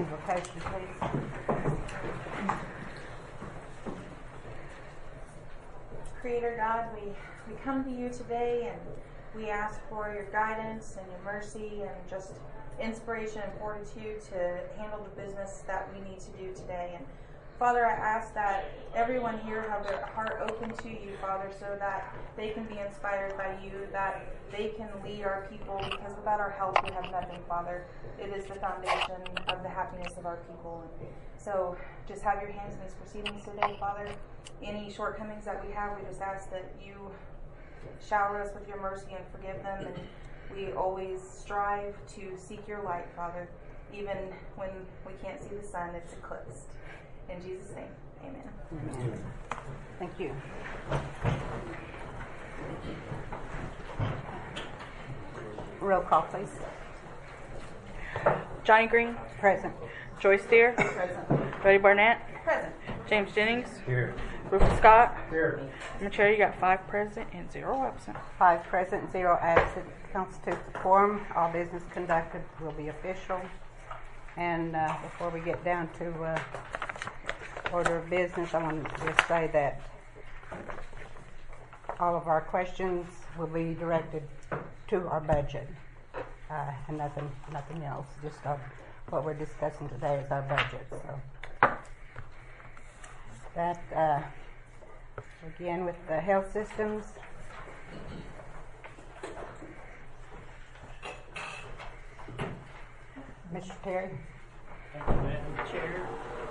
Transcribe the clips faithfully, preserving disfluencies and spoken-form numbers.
Invocation, please. Creator God, we, we come to you today and we ask for your guidance and your mercy and just inspiration and fortitude to handle the business that we need to do today. And Father, I ask that everyone here have their heart open to you, Father, so that they can be inspired by you, that they can lead our people, because without our help we have nothing, Father. It is the foundation of the happiness of our people. So just have your hands in these proceedings today, Father. Any shortcomings that we have, we just ask that you shower us with your mercy and forgive them, and we always strive to seek your light, Father, even when we can't see the sun, it's eclipsed. In Jesus' name, amen. Amen. Thank you. Roll call, please. Johnny Green, Present. Joyce Deere, Present. Betty Barnett, Present. James Jennings, Here. Rufus Scott. Here. Madam Chair, you got five present and zero absent. Five present, zero absent. Constitutes a quorum. All business conducted will be official. And uh, before we get down to uh, order of business, I want to just say that all of our questions will be directed to our budget, uh, and nothing, nothing else. Just our, what we're discussing today is our budget. So that uh, again with the health systems. Mister Terry. Thank you, Madam Chair.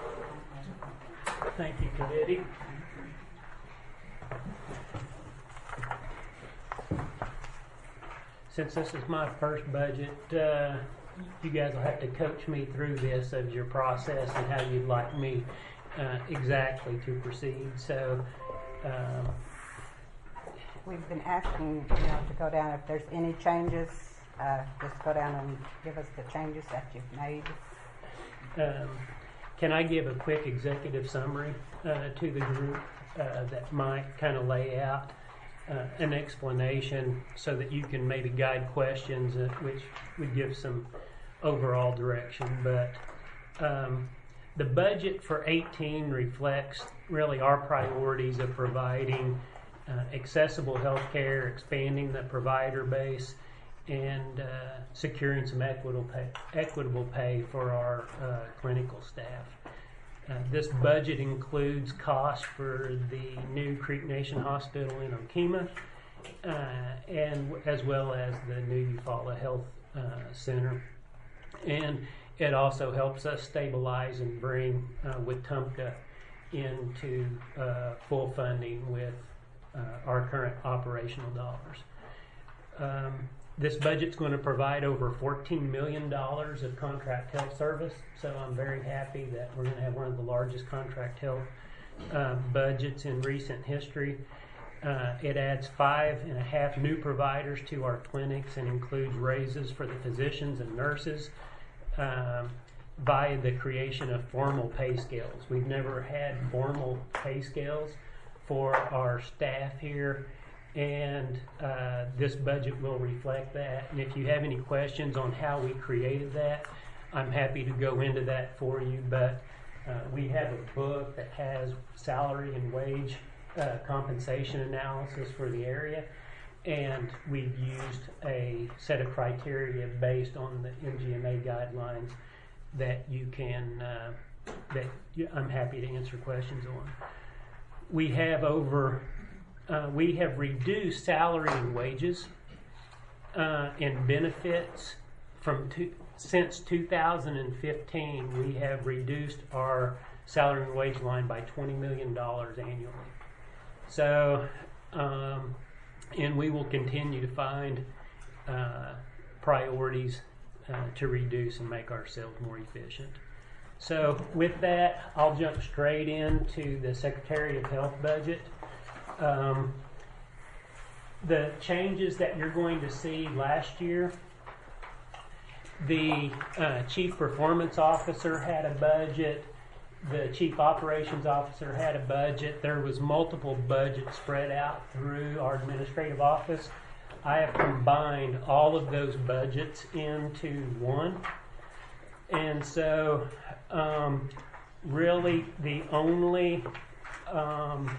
Thank you, Committee. Since this is my first budget, uh, you guys will have to coach me through this of your process and how you'd like me uh, exactly to proceed. So, um, We've been asking, you know, to go down if there's any changes. Uh, just go down and give us the changes that you've made. Um, can I give a quick executive summary uh, to the group uh, that might kind of lay out uh, an explanation so that you can maybe guide questions, uh, which would give some overall direction. But um, the budget for eighteen reflects really our priorities of providing uh, accessible health care, expanding the provider base, and uh, securing some equitable pay, equitable pay for our uh, clinical staff. Uh, this budget includes costs for the new Creek Nation Hospital in Okemah, uh, and as well as the new Eufaula Health uh, Center. And it also helps us stabilize and bring uh, Wetumpka into uh, full funding with uh, our current operational dollars. Um, This budget's going to provide over fourteen million dollars of contract health service, so I'm very happy that we're going to have one of the largest contract health uh, budgets in recent history. Uh, it adds five and a half new providers to our clinics and includes raises for the physicians and nurses um, via the creation of formal pay scales. We've never had formal pay scales for our staff here, and uh, this budget will reflect that. And if you have any questions on how we created that, I'm happy to go into that for you. But uh, we have a book that has salary and wage uh, compensation analysis for the area, and we've used a set of criteria based on the M G M A guidelines that you can uh, that you, I'm happy to answer questions on. We have over Uh, we have reduced salary and wages uh, and benefits from two, since two thousand fifteen. We have reduced our salary and wage line by twenty million dollars annually. So, um, and we will continue to find uh, priorities uh, to reduce and make ourselves more efficient. So, with that, I'll jump straight into the Secretary of Health budget. Um, the changes that you're going to see last year, the uh, Chief Performance Officer had a budget, the Chief Operations Officer had a budget. There was multiple budgets spread out through our administrative office. I have combined all of those budgets into one, And so, um, really, the only um,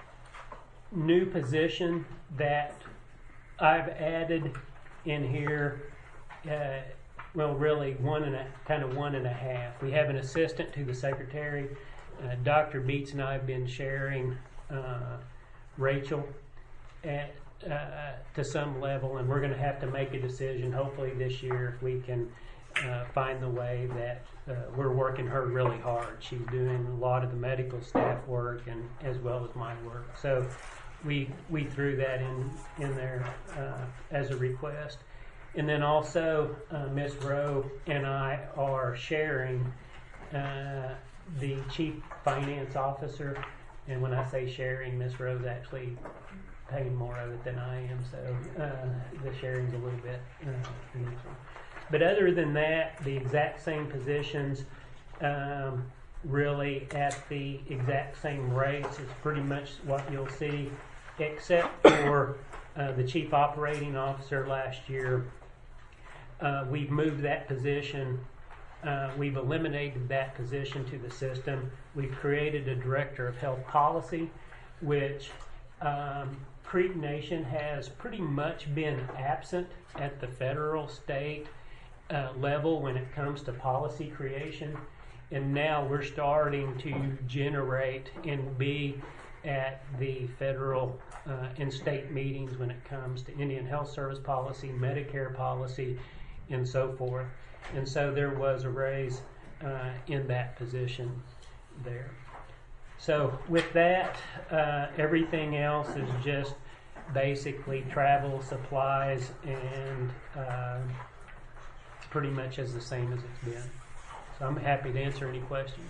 new position that I've added in here, uh, well, really one and a kind of one and a half. We have an assistant to the secretary. Uh, Doctor Beats and I have been sharing uh, Rachel at uh, to some level, and we're going to have to make a decision. Hopefully, this year, if we can uh, find the way that uh, we're working her really hard. She's doing a lot of the medical staff work, and as well as my work. So we we threw that in in there uh, as a request. And then also, uh, Miss Rowe and I are sharing uh, the chief finance officer. And when I say sharing, Miss Rowe's actually paying more of it than I am, so uh, the sharing's a little bit uh, unusual. But other than that, the exact same positions, um, really at the exact same rates is pretty much what you'll see, except for uh, the chief operating officer last year. Uh, we've moved that position. Uh, we've eliminated that position to the system. We've created a director of health policy, which um, Creek Nation has pretty much been absent at the federal, state uh, level when it comes to policy creation. And now we're starting to generate and be at the federal uh, and state meetings when it comes to Indian Health Service policy, Medicare policy, and so forth. And so there was a raise uh, in that position there. So with that, uh, everything else is just basically travel, supplies, and uh, it's pretty much as the same as it's been. So I'm happy to answer any questions.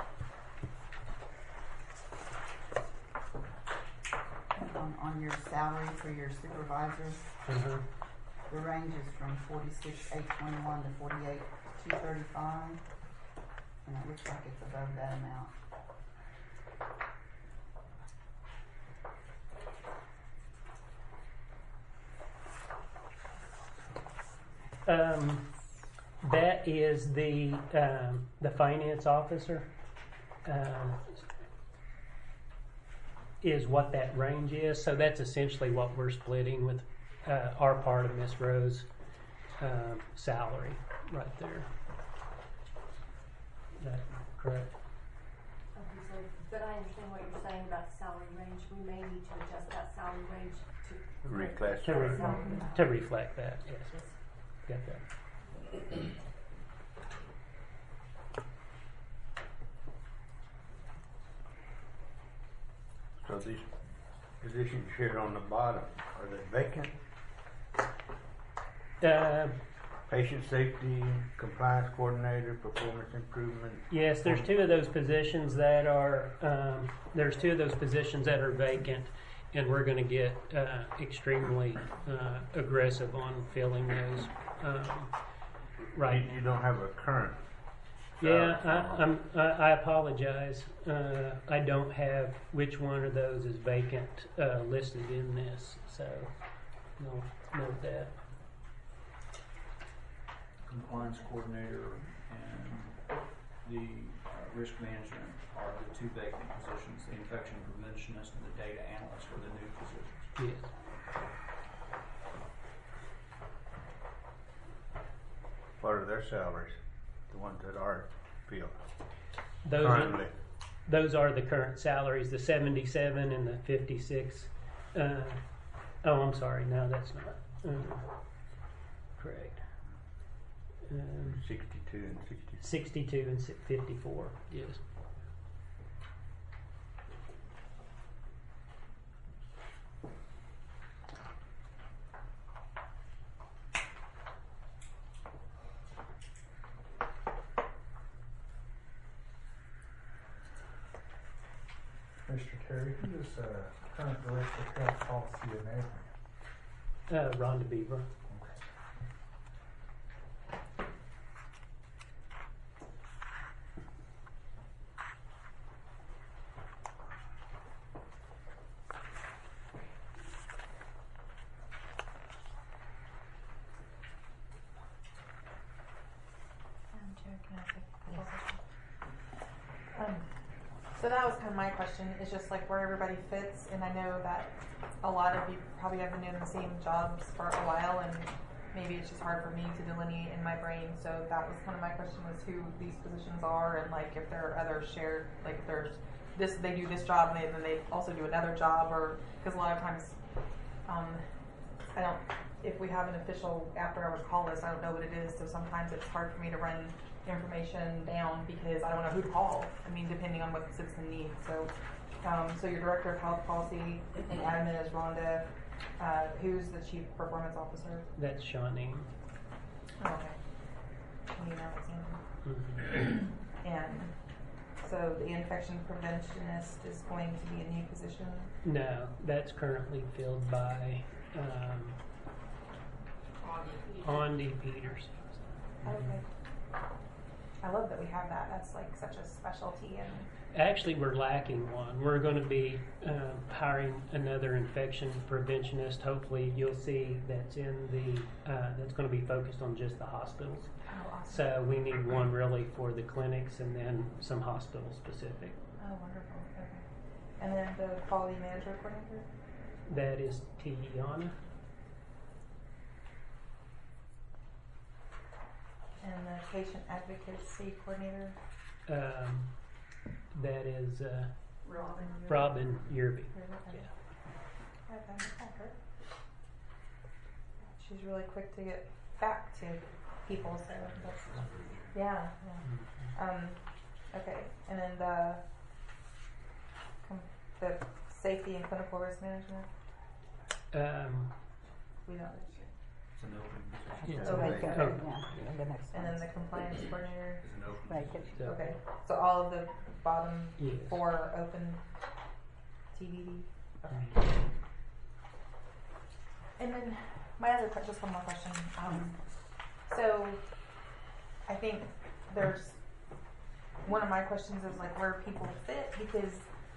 On, on your salary for your supervisors, Uh-huh. the range is from forty-six eight twenty-one to forty-eight two thirty-five, and it looks like it's above that amount. Um, that is the um, the finance officer. Um, is what that range is. So that's essentially what we're splitting with uh, our part of Miss Rowe's um, salary right there. Is that correct? Okay, so, but I understand what you're saying about the salary range. We may need to adjust that salary range to Reclass. To, re- Salary. to reflect that, yes. Yes. Got that. So these positions here on the bottom, are they vacant? Uh, Patient safety, compliance coordinator, performance improvement. yes, there's two of those positions that are um, there's two of those positions that are vacant, and we're going to get uh, extremely uh, aggressive on filling those. Um, right. You, you don't have a current. Yeah, uh, I, I'm, I, I apologize. Uh, I don't have which one of those is vacant uh, listed in this, so no, note that. Compliance coordinator and the uh, risk management are the two vacant positions. The infection preventionist and the data analyst are the new positions. Yes. What are their salaries? The ones that are filled Those are, currently. those are the current salaries, the seventy-seven and the fifty-six. Uh, oh, I'm sorry. No, that's not uh, correct. Um, Sixty-two and sixty. sixty-two and si- fifty-four. Yes. Mister Terry, who is uh, current director of health policy and admin? Uh, Rhonda Beaver. Madam Chair, can So that was kind of my question, is just like where everybody fits, and I know that a lot of you probably have been doing the same jobs for a while, and maybe it's just hard for me to delineate in my brain, so that was kind of my question, was who these positions are, and like if there are other shared, like if there's this, they do this job, and then they also do another job, or, because a lot of times, um, I don't, if we have an official after hours call list, I don't know what it is, so sometimes it's hard for me to run information down because I don't know who to call. I mean, depending on what the citizen needs. So, um, so your director of health policy and admin is Rhonda. Uh, who's the chief performance officer? That's Shawnee. Oh, okay. You know, that's Andrew. Mhm. And so the infection preventionist is going to be a new position. No, that's currently filled by um, Andy Peters. Okay. I love that we have that. That's like such a specialty. And Actually, we're lacking one. We're going to be uh, hiring another infection preventionist. Hopefully, you'll see that's in the uh, that's going to be focused on just the hospitals. oh, awesome. So we need one really for the clinics and then some hospital specific. Oh, wonderful. Okay. And then the quality manager coordinator. That is Tiana. And the patient advocacy coordinator. Um, that is uh, Robin. Robin Yerby. Okay. Yeah. Okay, I met her. She's really quick to get back to people, so that's yeah. yeah. Um, okay, and then the com- the safety and clinical risk management. Um, We don't. It's an open position. Yeah. It's Oh, a they vacant. go. Oh. Yeah, the next And then one. the compliance coordinator. It's an open Vacant. position. so, Okay, so all of the bottom Yes. four are open T B D. Okay. And then my other question, just one more question. Um, so I think there's one of my questions is like where people fit, because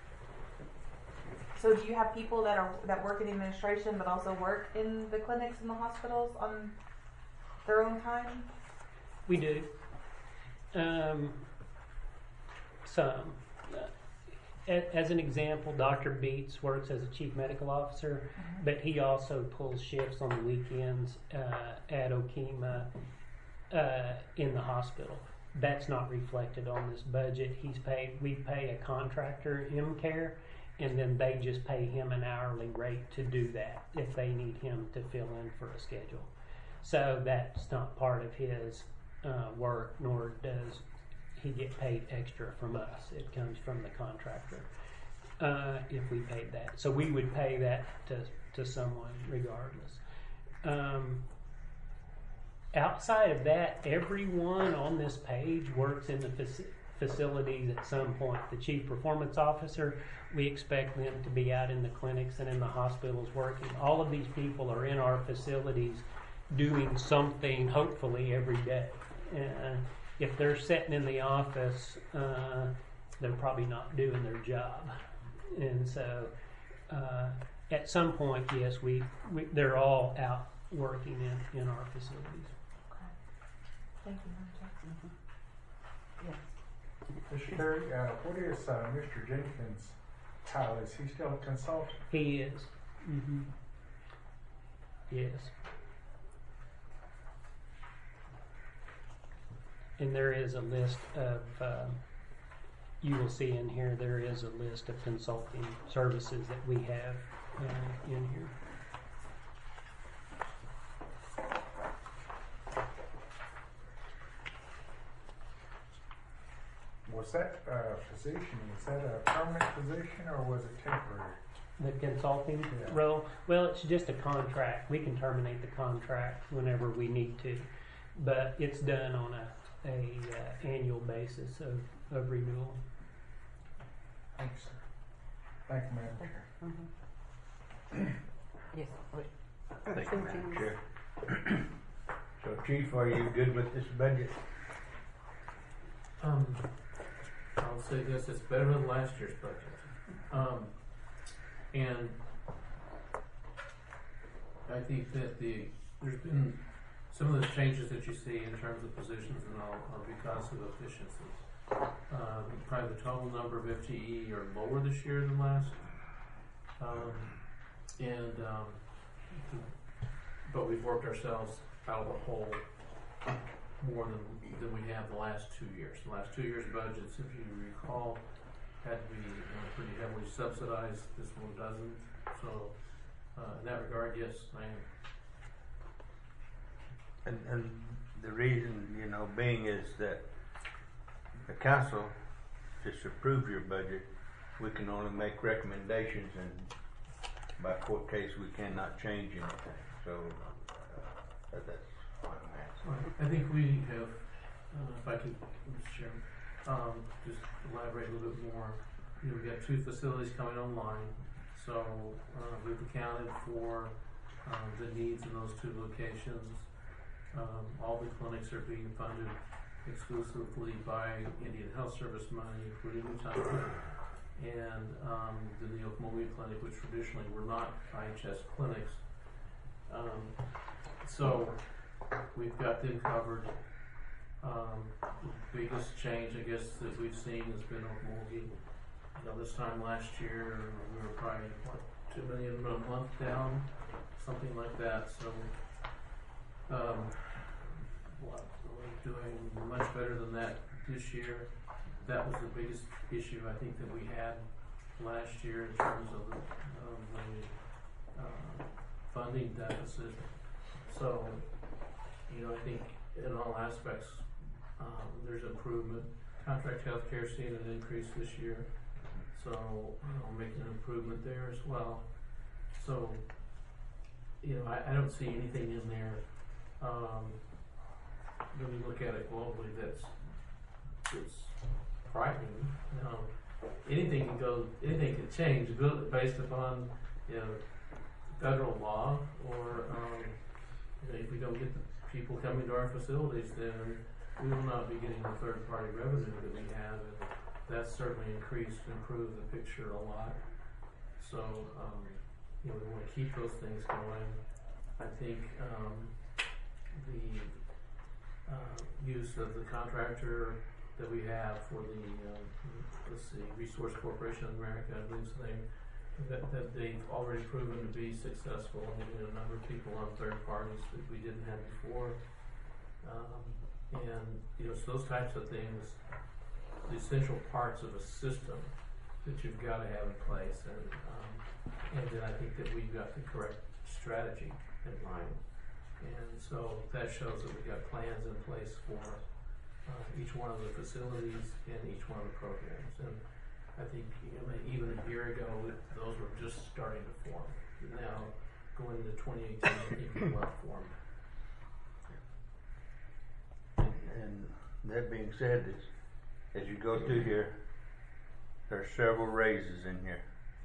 so do you have people that are that work in administration but also work in the clinics and the hospitals on their own time? We do. Um, some. A- As an example, Doctor Beats works as a chief medical officer, Mhm. but he also pulls shifts on the weekends uh, at Okema uh, in the hospital. That's not reflected on this budget. He's paid. We pay a contractor, M-Care, and then they just pay him an hourly rate to do that if they need him to fill in for a schedule. So that's not part of his uh, work, nor does he get paid extra from us. It comes from the contractor uh, if we paid that. So we would pay that to, to someone regardless. Um, outside of that, everyone on this page works in the faci- facilities at some point. The chief performance officer, we expect them to be out in the clinics and in the hospitals working. All of these people are in our facilities doing something, hopefully, every day. Uh, if they're sitting in the office, uh, they're probably not doing their job. And so, uh, at some point, yes, we, we they're all out working in, in our facilities. Okay. Thank you, Madam Chair. Yes. Mister Terry, uh, what is uh, Mister Jenkins' title? Is he still a consultant? He is. Mm-hmm. Yes. And there is a list of, um, you will see in here, there is a list of consulting services that we have uh, in here. Was that uh, position, was that a permanent position or was it temporary? The consulting Yeah. role, well, it's just a contract. We can terminate the contract whenever we need to, but it's done on a, a uh, annual basis of, of renewal. Thank you, sir. Thank you, Madam Chair. Mhm. Yes. wait. Thank you, Madam Chair. So Chief, are you good with this budget? Um, I'll say this, it's better than last year's budget. Um, and I think that the, there's been, some of the changes that you see in terms of positions and all are because of efficiencies. Um, probably the total number of F T E are lower this year than last. Um, and, um, but we've worked ourselves out of the hole more than, than we have the last two years. The last two years' budgets, if you recall, had to be uh, pretty heavily subsidized. This one doesn't. So, uh, in that regard, yes, I am. And, and the reason, you know, being is that the council just approved your budget. We can only make recommendations, and by court case, we cannot change anything. So, uh, that's why I'm asking. I think we have, uh, if I could, Mister Chairman, um, just elaborate a little bit more. You know, we've got two facilities coming online, so uh, we've accounted for um, the needs in those two locations. Um, all the clinics are being funded exclusively by Indian Health Service money, including Utah, and um, the Neocomolia Clinic, which traditionally were not I H S clinics. Um, so we've got them covered. Um, the biggest change, I guess, that we've seen has been Okmulgee. You know, this time last year, we were probably, what, two million a month down, something like that. So, um, what, we're doing much better than that this year. That was the biggest issue, I think, that we had last year in terms of the, um, the uh, funding deficit. So, you know, I think in all aspects, um, there's improvement. Contract healthcare seeing an increase this year, so you know, making an improvement there as well. So, you know, I, I don't see anything in there um, when you look at it globally that's that's frightening. You know, anything can go, anything can change based upon you know federal law, or um, you know, if we don't get the people coming to our facilities, then we will not be getting the third-party revenue that we have, and that's certainly increased and improved the picture a lot. So, um, you know, we want to keep those things going. I think um, the uh, use of the contractor that we have for the, um, let's see, Resource Corporation of America, I believe the name, that, that they've already proven to be successful in getting a number of people on third parties that we didn't have before. Um, and, you know, it's those types of things, the essential parts of a system that you've got to have in place. And, um, and then I think that we've got the correct strategy in mind. And so that shows that we've got plans in place for uh, each one of the facilities and each one of the programs. And I think you know, even a year ago, those were just starting to form. Now, going into twenty eighteen, I think they're well formed. And that being said, as, as you go through here, there are several raises in here.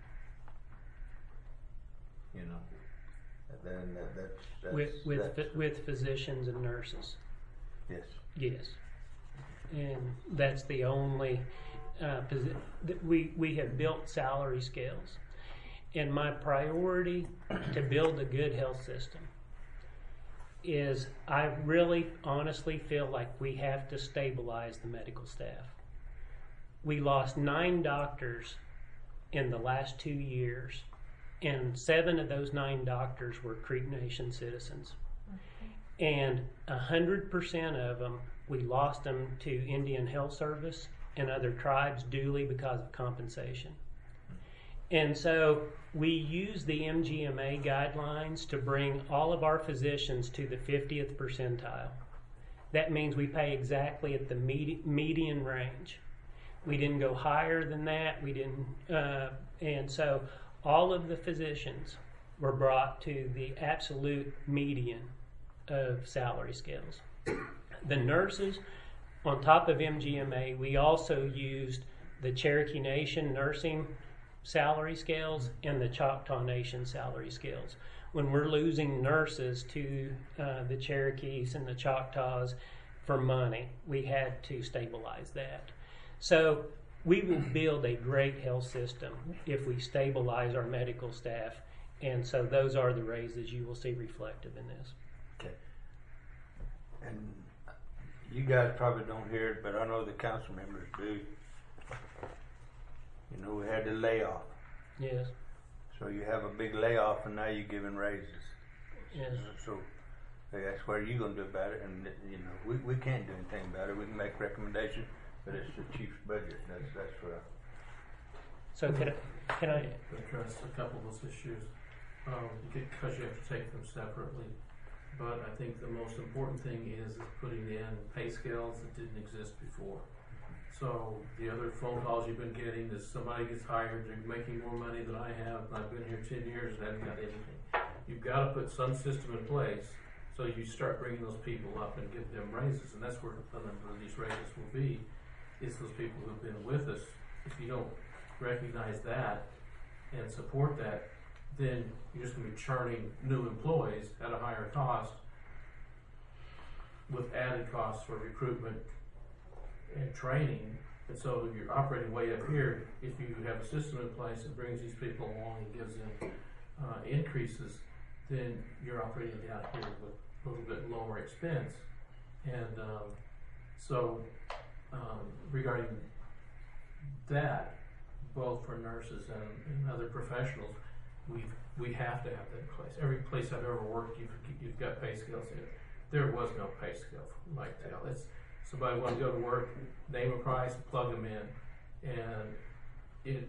You know, and then that, that's, that's with with that's, ph- with physicians and nurses. yes. Yes, and that's the only uh, posi- that we we have built salary scales, and my priority to build a good health system is I really honestly feel like we have to stabilize the medical staff. We lost nine doctors in the last two years, and seven of those nine doctors were Creek Nation citizens. And a hundred percent of them, we lost them to Indian Health Service and other tribes duly because of compensation. And so we use the M G M A guidelines to bring all of our physicians to the fiftieth percentile. That means we pay exactly at the med- median range. We didn't go higher than that. We didn't, uh, and so all of the physicians were brought to the absolute median of salary scales. The nurses, on top of M G M A, we also used the Cherokee Nation nursing salary scales and the Choctaw Nation salary scales. When we're losing nurses to uh, the Cherokees and the Choctaws for money, we had to stabilize that. So we will build a great health system if we stabilize our medical staff, and so those are the raises you will see reflective in this. Okay. And you guys probably don't hear it, but I know the council members do. you know, we had the layoff. Yes, So you have a big layoff and now you're giving raises. yes. So that's what are you gonna do about it? And, you know, we, we can't do anything about it. We can make recommendations, but it's the chief's budget. That's, that's what I. So can I, can I, Address a couple of those issues, um, because you have to take them separately. But I think the most important thing is, is putting in pay scales that didn't exist before. So the other phone calls you've been getting is somebody gets hired, they're making more money than I have, and I've been here ten years and haven't got anything. You've got to put some system in place so you start bringing those people up and give them raises, and that's where a number of these raises will be. It's those people who've been with us. If you don't recognize that and support that, then you're just going to be churning new employees at a higher cost with added costs for recruitment and training. And so you're operating way up here. If you have a system in place that brings these people along and gives them uh, increases, then you're operating down here with a little bit lower expense. And um, so um, regarding that, both for nurses and, and other professionals, we've, we have to have that in place. Every place I've ever worked, you've, you've got pay scales in it. There was no pay scale for Mike Tell. It's, somebody wanted to go to work, name a price, plug them in, and it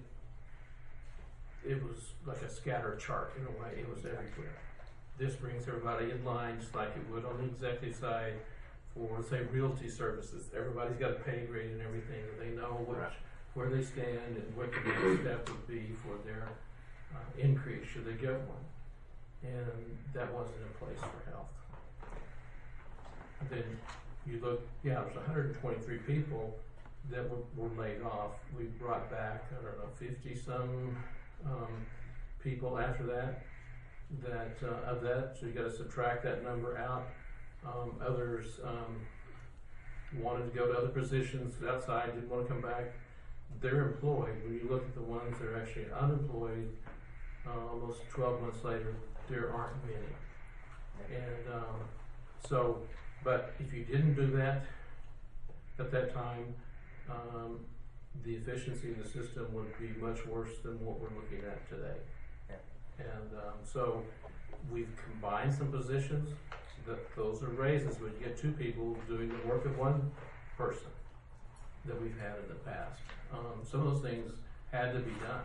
it was like a scatter chart in a way. It was everywhere. This brings everybody in line just like it would on the executive side for, say, realty services. Everybody's got a pay grade and everything, and they know which, right. where they stand and what the next step would be for their uh, increase should they get one. And that wasn't in place for health. And then you look, yeah, there's one hundred twenty-three people that were, were laid off. We brought back, I don't know, fifty some um, people after that. That uh, of that, so you got to subtract that number out. Um, others um, wanted to go to other positions outside, didn't want to come back. They're employed. When you look at the ones that are actually unemployed, uh, almost twelve months later, there aren't many. And um, so. But if you didn't do that at that time, um, the efficiency in the system would be much worse than what we're looking at today. Yeah. And um, so we've combined some positions. That those are raises when you get two people doing the work of one person that we've had in the past. Um, some of those things had to be done.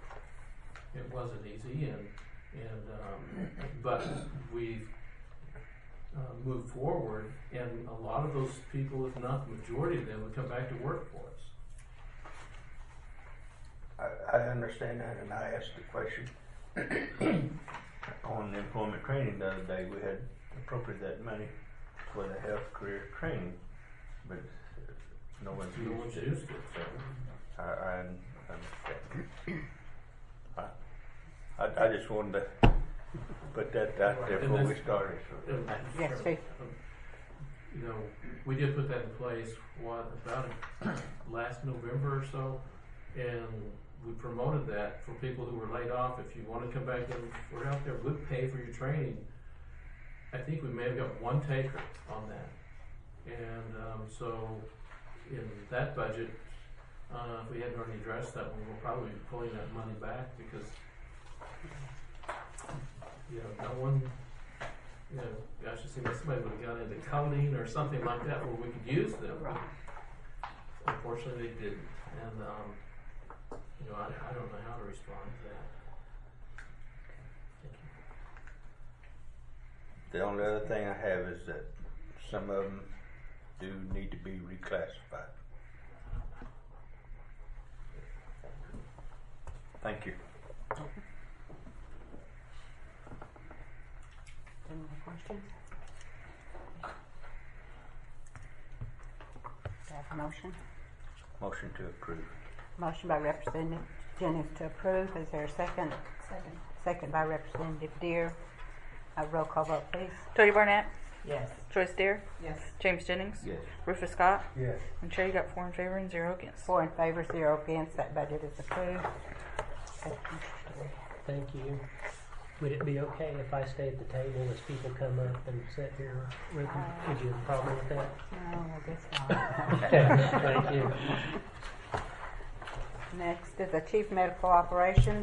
It wasn't easy, and and um, but we've Uh, move forward, and a lot of those people, if not the majority of them, would come back to work for us. I, I understand that, and I asked the question on the employment training the other day. We had appropriated that money for the health career training, but no one's no used one's it. used it. So I, I understand. I, I, I just wanted to put that out there before we started. So. Yes, Chief. You know, we did put that in place, what, about last November or so, and we promoted that for people who were laid off. If you want to come back in, we're out there, we'll pay for your training. I think we may have got one taker on that. And um, so in that budget, uh, if we hadn't already addressed that one, we'll probably be pulling that money back because you know, no one, you know, gosh, it seems like somebody would have gone into coding or something like that where we could use them. Unfortunately, they didn't. And, um, you know, I, I don't know how to respond to that. Thank you. The only other thing I have is that some of them do need to be reclassified. Thank you. Any more questions? Do I have a motion? Motion to approve. Motion by Representative Jennings to approve. Is there a second? Second. Second by Representative Deere. A roll call vote, please. Jody Barnett, Yes. Joyce Deere, Yes. James Jennings, Yes. Rufus Scott, Yes. and Chair, you got four in favor and zero against. Four in favor, zero against. That budget is approved. thank you. Would it be okay if I stay at the table as people come up and sit here with them? Would you have a problem with that? No, I guess not. Okay, thank you. Next is the Chief Medical Operations.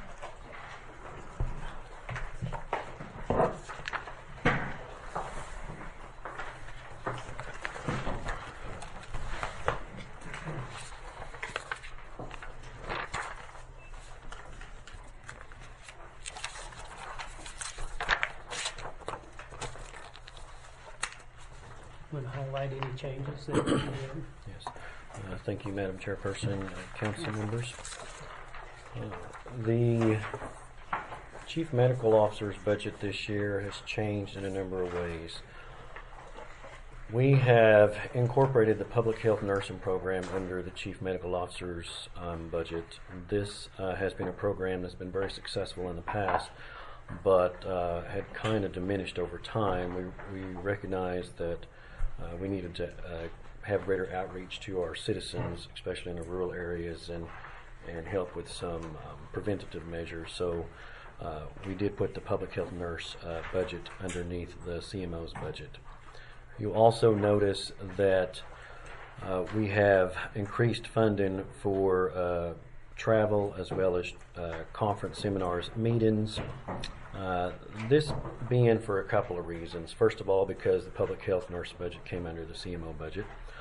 Want to highlight any changes that we made? Yes. Uh, thank you, Madam Chairperson, uh, council members. Uh, the Chief Medical Officer's budget this year has changed in a number of ways. We have incorporated the public health nursing program under the Chief Medical Officer's um, budget. This uh, has been a program that's been very successful in the past, but uh, had kind of diminished over time. We, we recognized that uh, we needed to uh, have greater outreach to our citizens, especially in the rural areas, and and help with some um, preventative measures. So uh, we did put the public health nurse uh, budget underneath the C M O's budget. You'll also notice that uh, we have increased funding for uh, travel as well as uh, conference, seminars, meetings. Uh, this being for a couple of reasons. First of all, because the public health nurse budget came under the C M O budget.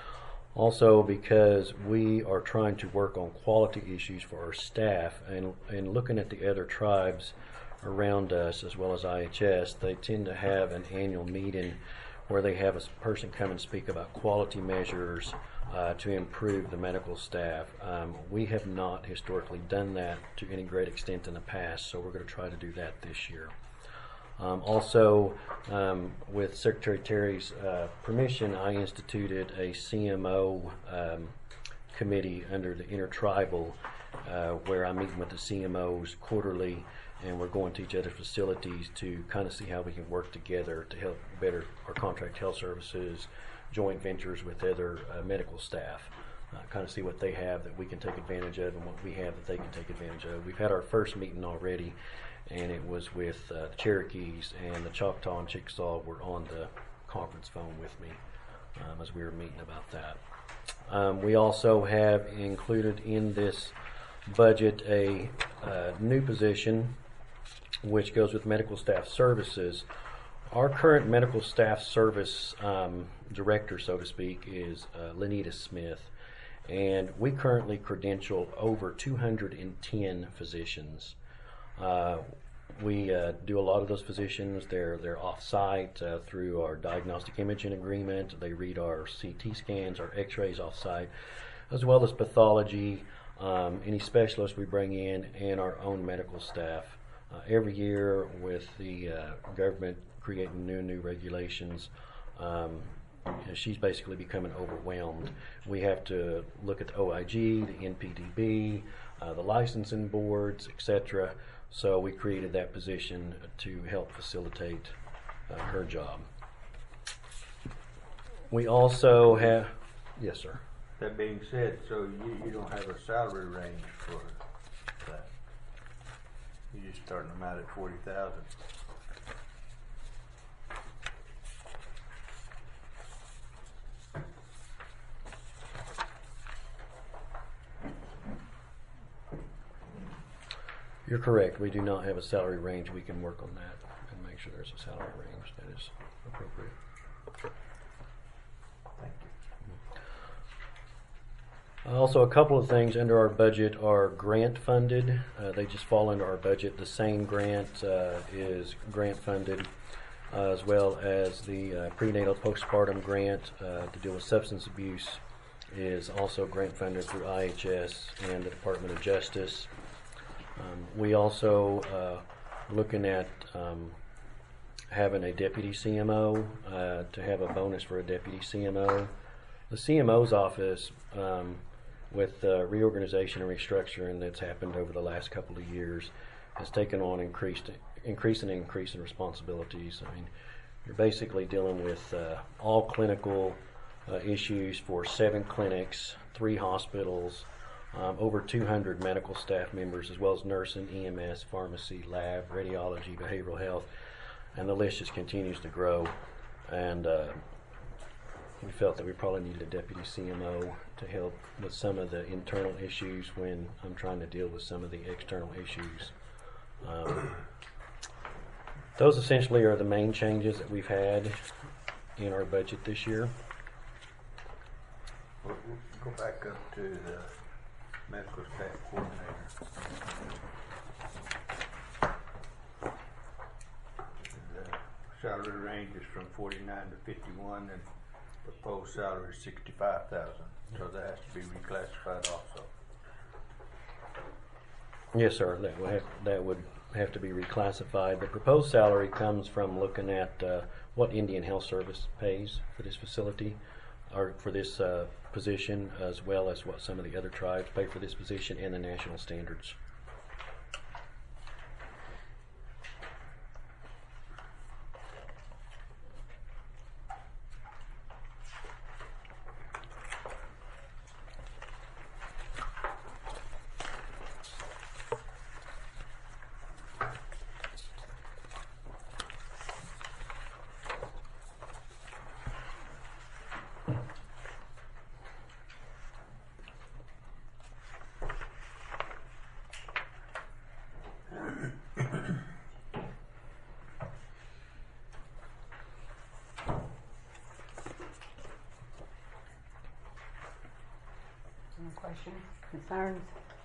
Also because we are trying to work on quality issues for our staff, and, and looking at the other tribes around us as well as I H S, they tend to have an annual meeting where they have a person come and speak about quality measures uh, to improve the medical staff. Um, we have not historically done that to any great extent in the past, so we're going to try to do that this year. Um, also, um, with Secretary Terry's uh, permission, I instituted a C M O um, committee under the Intertribal, uh, where I'm meeting with the C M Os quarterly, and we're going to each other's facilities to kind of see how we can work together to help better our contract health services, joint ventures with other uh, medical staff, uh, kind of see what they have that we can take advantage of and what we have that they can take advantage of. We've had our first meeting already, and it was with uh, the Cherokees, and the Choctaw and Chickasaw were on the conference phone with me um, as we were meeting about that. Um, we also have included in this budget a uh, new position which goes with medical staff services. Our current medical staff service um, director, so to speak, is uh, Lenita Smith, and we currently credential over two hundred ten physicians. Uh, we uh, do a lot of those physicians. They're they're off-site uh, through our diagnostic imaging agreement. They read our C T scans, our X-rays off-site, as well as pathology, um, any specialists we bring in, and our own medical staff. Uh, every year, with the uh, government creating new and new regulations, um, she's basically becoming overwhelmed. We have to look at the O I G, the N P D B, uh, the licensing boards, et cetera. So we created that position to help facilitate uh, her job. We also have, yes, sir. That being said, so you, you don't have a salary range for that. You're just starting them out at forty thousand. You're correct. We do not have a salary range. We can work on that and make sure there's a salary range that is appropriate. Thank you. Also, a couple of things under our budget are grant funded. Uh, they just fall under our budget. The same grant uh, is grant funded, uh, as well as the uh, prenatal postpartum grant uh, to deal with substance abuse is also grant funded through I H S and the Department of Justice. Um, we also uh, looking at um, having a deputy C M O uh, to have a bonus for a deputy C M O. The C M O's office, um, with uh, reorganization and restructuring that's happened over the last couple of years, has taken on increased, increasing and increasing responsibilities. I mean, you're basically dealing with uh, all clinical uh, issues for seven clinics, three hospitals, um, over two hundred medical staff members, as well as nursing, E M S, pharmacy, lab, radiology, behavioral health, and the list just continues to grow. And uh, we felt that we probably needed a deputy C M O to help with some of the internal issues when I'm trying to deal with some of the external issues. Um, those essentially are the main changes that we've had in our budget this year. We'll, we'll go back up to the medical staff coordinator. The salary range is from forty-nine to fifty-one, and proposed salary is sixty-five thousand. So that has to be reclassified also. Yes, sir. That would have, that would have to be reclassified. The proposed salary comes from looking at uh, what Indian Health Service pays for this facility, or for this uh, position, as well as what some of the other tribes pay for this position and the national standards. Any questions, concerns?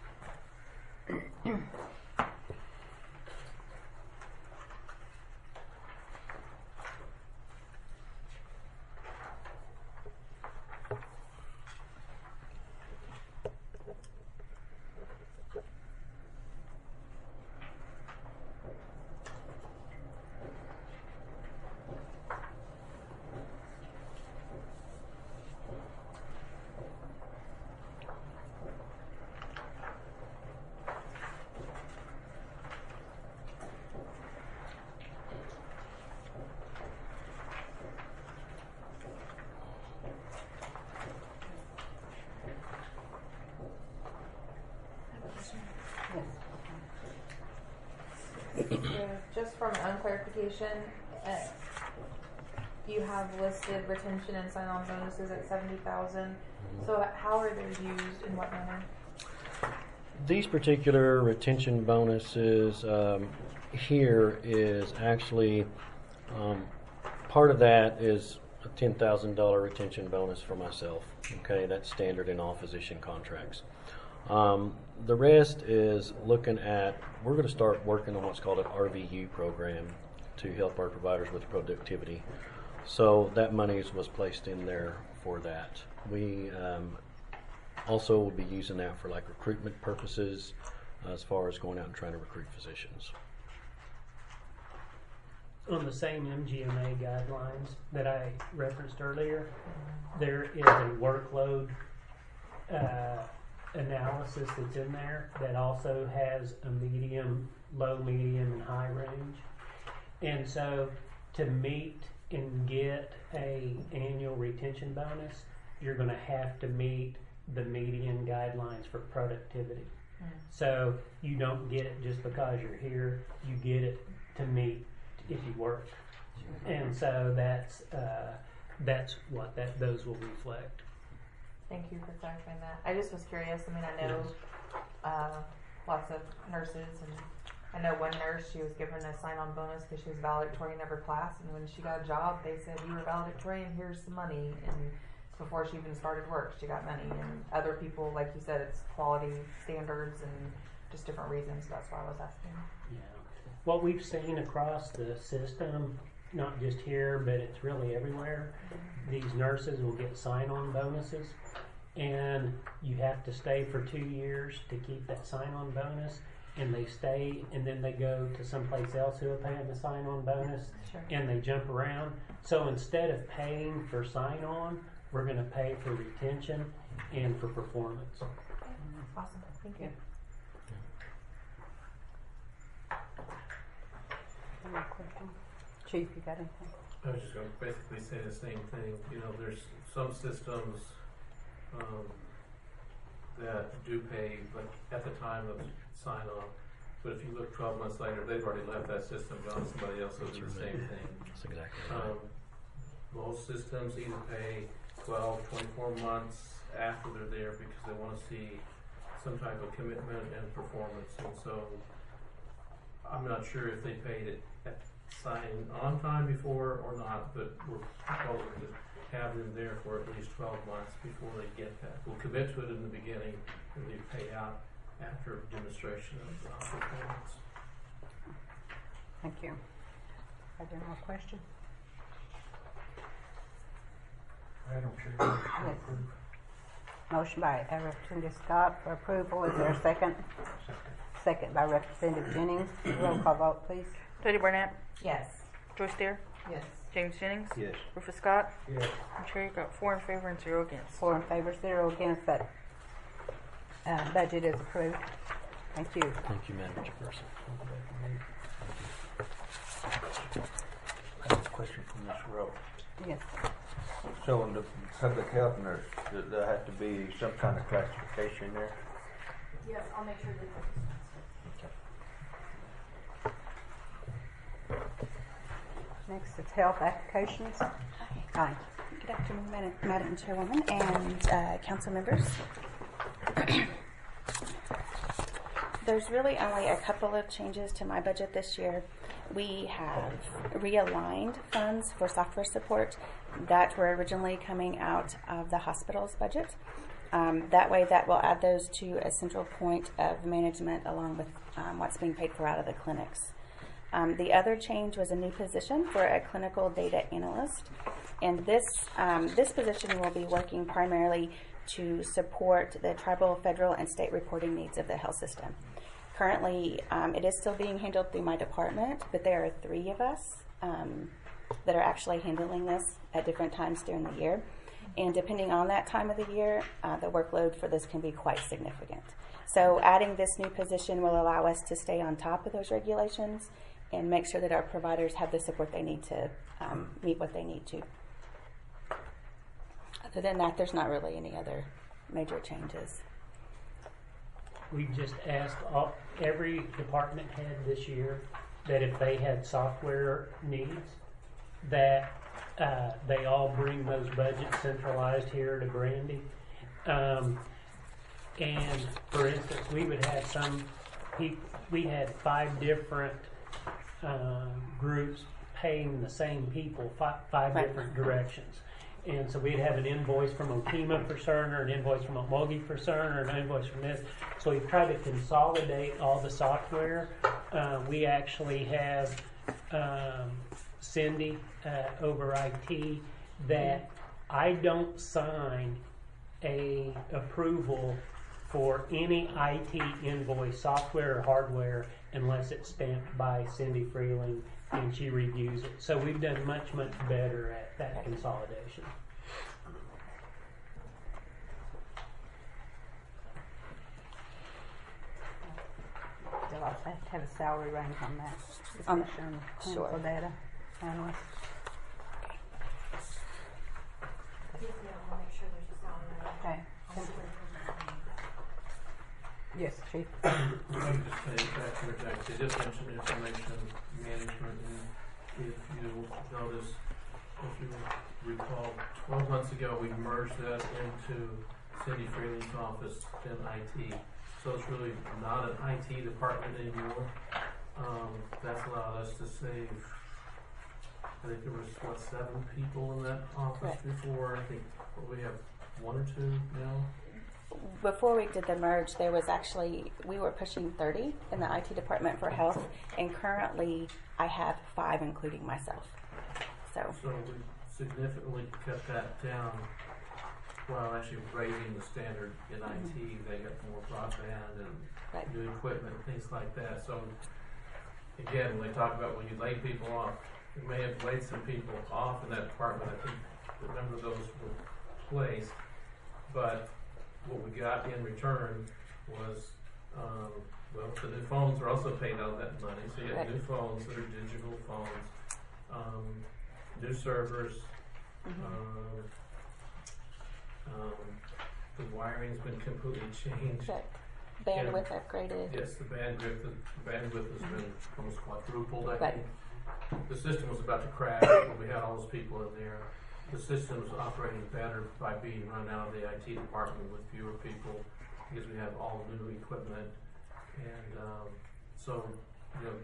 Yeah, just from my own clarification, uh, you have listed retention and sign-on bonuses at seventy thousand. So how are they used, in what manner? These particular retention bonuses um, here is actually um, part of that is a ten thousand dollars retention bonus for myself. Okay, that's standard in all physician contracts. Um, the rest is looking at, we're going to start working on what's called an R V U program to help our providers with productivity. So that money was placed in there for that. We um, also will be using that for like recruitment purposes uh, as far as going out and trying to recruit physicians. On the same M G M A guidelines that I referenced earlier, there is a workload uh, analysis that's in there that also has a medium, low, medium, and high range. And so to meet and get a annual retention bonus, you're going to have to meet the median guidelines for productivity. Mm. So you don't get it just because you're here, you get it to meet if you work. And so that's uh, that's what that those will reflect. Thank you for clarifying that. I just was curious. I mean, I know uh, lots of nurses, and I know one nurse, she was given a sign-on bonus because she was valedictorian of her class, and when she got a job, they said, you were valedictorian, here's some money, and before she even started work, she got money. And other people, like you said, it's quality standards and just different reasons. That's why I was asking. Yeah. What we've seen across the system, not just here, but it's really everywhere, these nurses will get sign-on bonuses, and you have to stay for two years to keep that sign-on bonus, and they stay, and then they go to someplace else who are paying the sign-on bonus, Sure. and they jump around. So instead of paying for sign-on, we're going to pay for retention and for performance. Awesome. Thank you. Any questions? Chief, you got anything? I was just going to basically say the same thing. You know, there's some systems um, that do pay, like at the time of sign off. But if you look twelve months later, they've already left that system, gone somebody else will do the same thing. That's exactly right. Um, most systems either pay twelve, twenty-four months after they're there because they want to see some type of commitment and performance. And so I'm not sure if they paid it at signing on time before or not, but we're proposing to have them there for at least twelve months before they get that. We'll commit to it in the beginning and they pay out after demonstration of the performance. Thank you. Are there more questions? Madam Chair, motion to Yes. approve. Motion by uh, Representative Scott for approval. Is there a second? Second by Representative Jennings. Roll call vote, please. Betty Burnett, Yes. Joyce Dare, Yes. James Jennings, Yes. Rufus Scott, Yes. and Chair, you got four in favor and zero against. Four in favor, zero against. That uh, budget is approved. Thank you. Thank you, Madam Chairperson. I have a question from Miz Rowe. Yes. So in the public health nurse, th- there has to be some kind of classification there? Yes, I'll make sure that. Next is health applications. Hi. Good afternoon, Madam, Madam Chairwoman and uh, council members. There's really only a couple of changes to my budget this year. We have realigned funds for software support that were originally coming out of the hospital's budget. Um, that way, that will add those to a central point of management along with um, what's being paid for out of the clinics. Um, the other change was a new position for a clinical data analyst, and this um, this position will be working primarily to support the tribal, federal, and state reporting needs of the health system. Currently, um, it is still being handled through my department, but there are three of us um, that are actually handling this at different times during the year. And depending on that time of the year, uh, the workload for this can be quite significant. So adding this new position will allow us to stay on top of those regulations and make sure that our providers have the support they need to um, meet what they need to. Other than that, there's not really any other major changes. We just asked all, every department head this year that if they had software needs, that uh, they all bring those budgets centralized here to Brandy. Um, and for instance, we would have some people, we had five different uh, groups paying the same people, five, five Right. different directions. And so we'd have an invoice from Okema for Cerner, an invoice from Okmulgee for Cerner, an invoice from this. So we've tried to consolidate all the software. Uh, we actually have um, Cindy uh, over I T that I don't sign a approval for any I T invoice, software or hardware, unless it's stamped by Cindy Freeling and she reviews it. So we've done much, much better at that consolidation. They'll also have to have a salary range on that. Um, Position, sure. clinical data analyst. Yes, ma'am, I'll make sure there's a salary range. Okay. I'll see what Yes, Chief. Let me just say back to Jack, they just mentioned information management, and if you notice, if you recall, twelve months ago, we merged that into Cindy Freeling's office in I T. So it's really not an I T department anymore. Um, that's allowed us to save, I think there was, what, seven people in that office Correct. before? I think, what, we have one or two now? Before we did the merge, there was actually, we were pushing thirty in the I T department for health, and currently I have five, including myself. So, So we significantly cut that down while actually raising the standard in I T. They got more broadband and right. new equipment, things like that. So again, when they talk about when you lay people off, we may have laid some people off in that department. I think, remember those were placed, but what we got in return was, um, well, the new phones are also paid out of that money. So you have Right. new phones that are digital phones, um, new servers, Mm-hmm. um, um, the wiring's been completely changed. Correct. Bandwidth upgraded. Yes, the bandwidth, the bandwidth has been almost quadrupled, I Right. think. The system was about to crash when we had all those people in there. the system's operating better by being run out of the I T department with fewer people because we have all new equipment. And um, so, you know,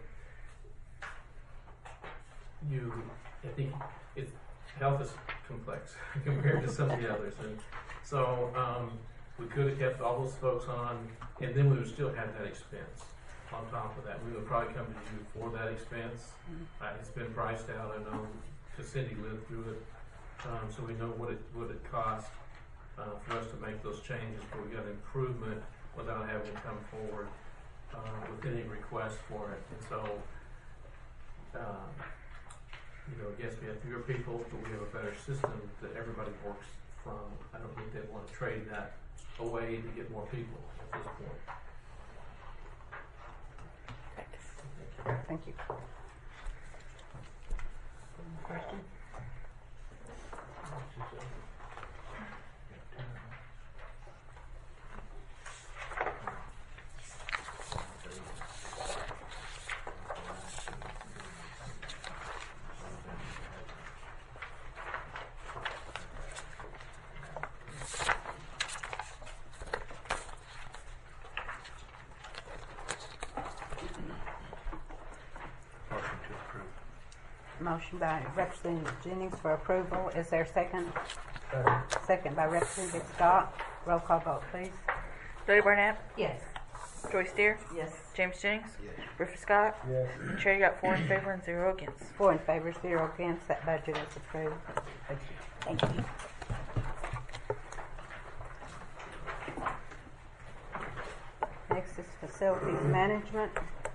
you, I think it's, health is complex compared to some of the others. And so um, we could have kept all those folks on, and then we would still have that expense on top of that. We would probably come to you for that expense. Uh, it's been priced out, I know, because Cindy lived through it. Um, so we know what it what it cost uh, for us to make those changes, but we got improvement without having to come forward uh, with any request for it. And so, um, you know, yes, we have fewer people, but we have a better system that everybody works from. I don't think they'd want to trade that away to get more people at this point. Thank you. Any questions? Motion by Representative Jennings for approval. Is there a second? Second. Second by Representative Scott. Roll call vote, please. Jody Barnett, Yes. Joyce Deer, Yes. James Jennings, Yes. Rufus Scott. Yes. Chair, you got four in favor and zero against. Four in favor, zero against. That budget is approved. Thank you. Thank you. Next is facilities management.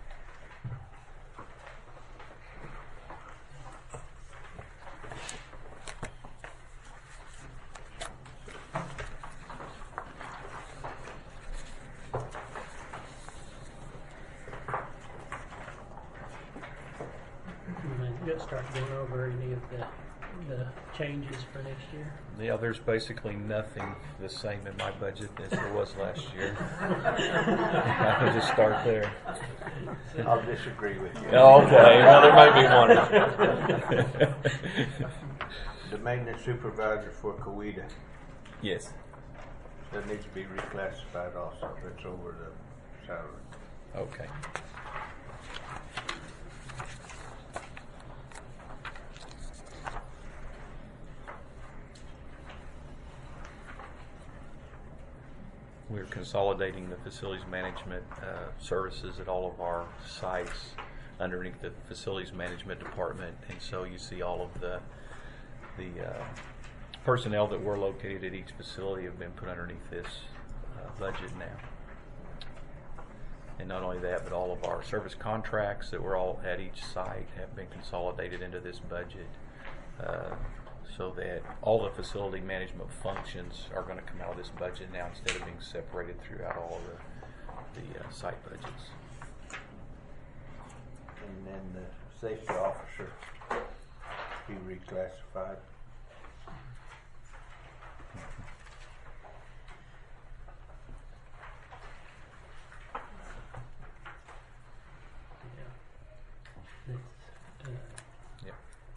We'll start going over any of the the changes for next year. Yeah, there's basically nothing the same in my budget as there was last year. I'll just start there. I'll disagree with you. Okay, well, there may be one. The maintenance supervisor for Coweta, Yes. that needs to be reclassified also. It's over the salary. Okay. We're consolidating the facilities management uh, services at all of our sites underneath the facilities management department, and so you see all of the the uh, personnel that were located at each facility have been put underneath this uh, budget now. And not only that, but all of our service contracts that were all at each site have been consolidated into this budget. Uh, so that all the facility management functions are going to come out of this budget now instead of being separated throughout all of the, the uh, site budgets. And then the safety officer be reclassified. Yeah. It's, uh, Yep.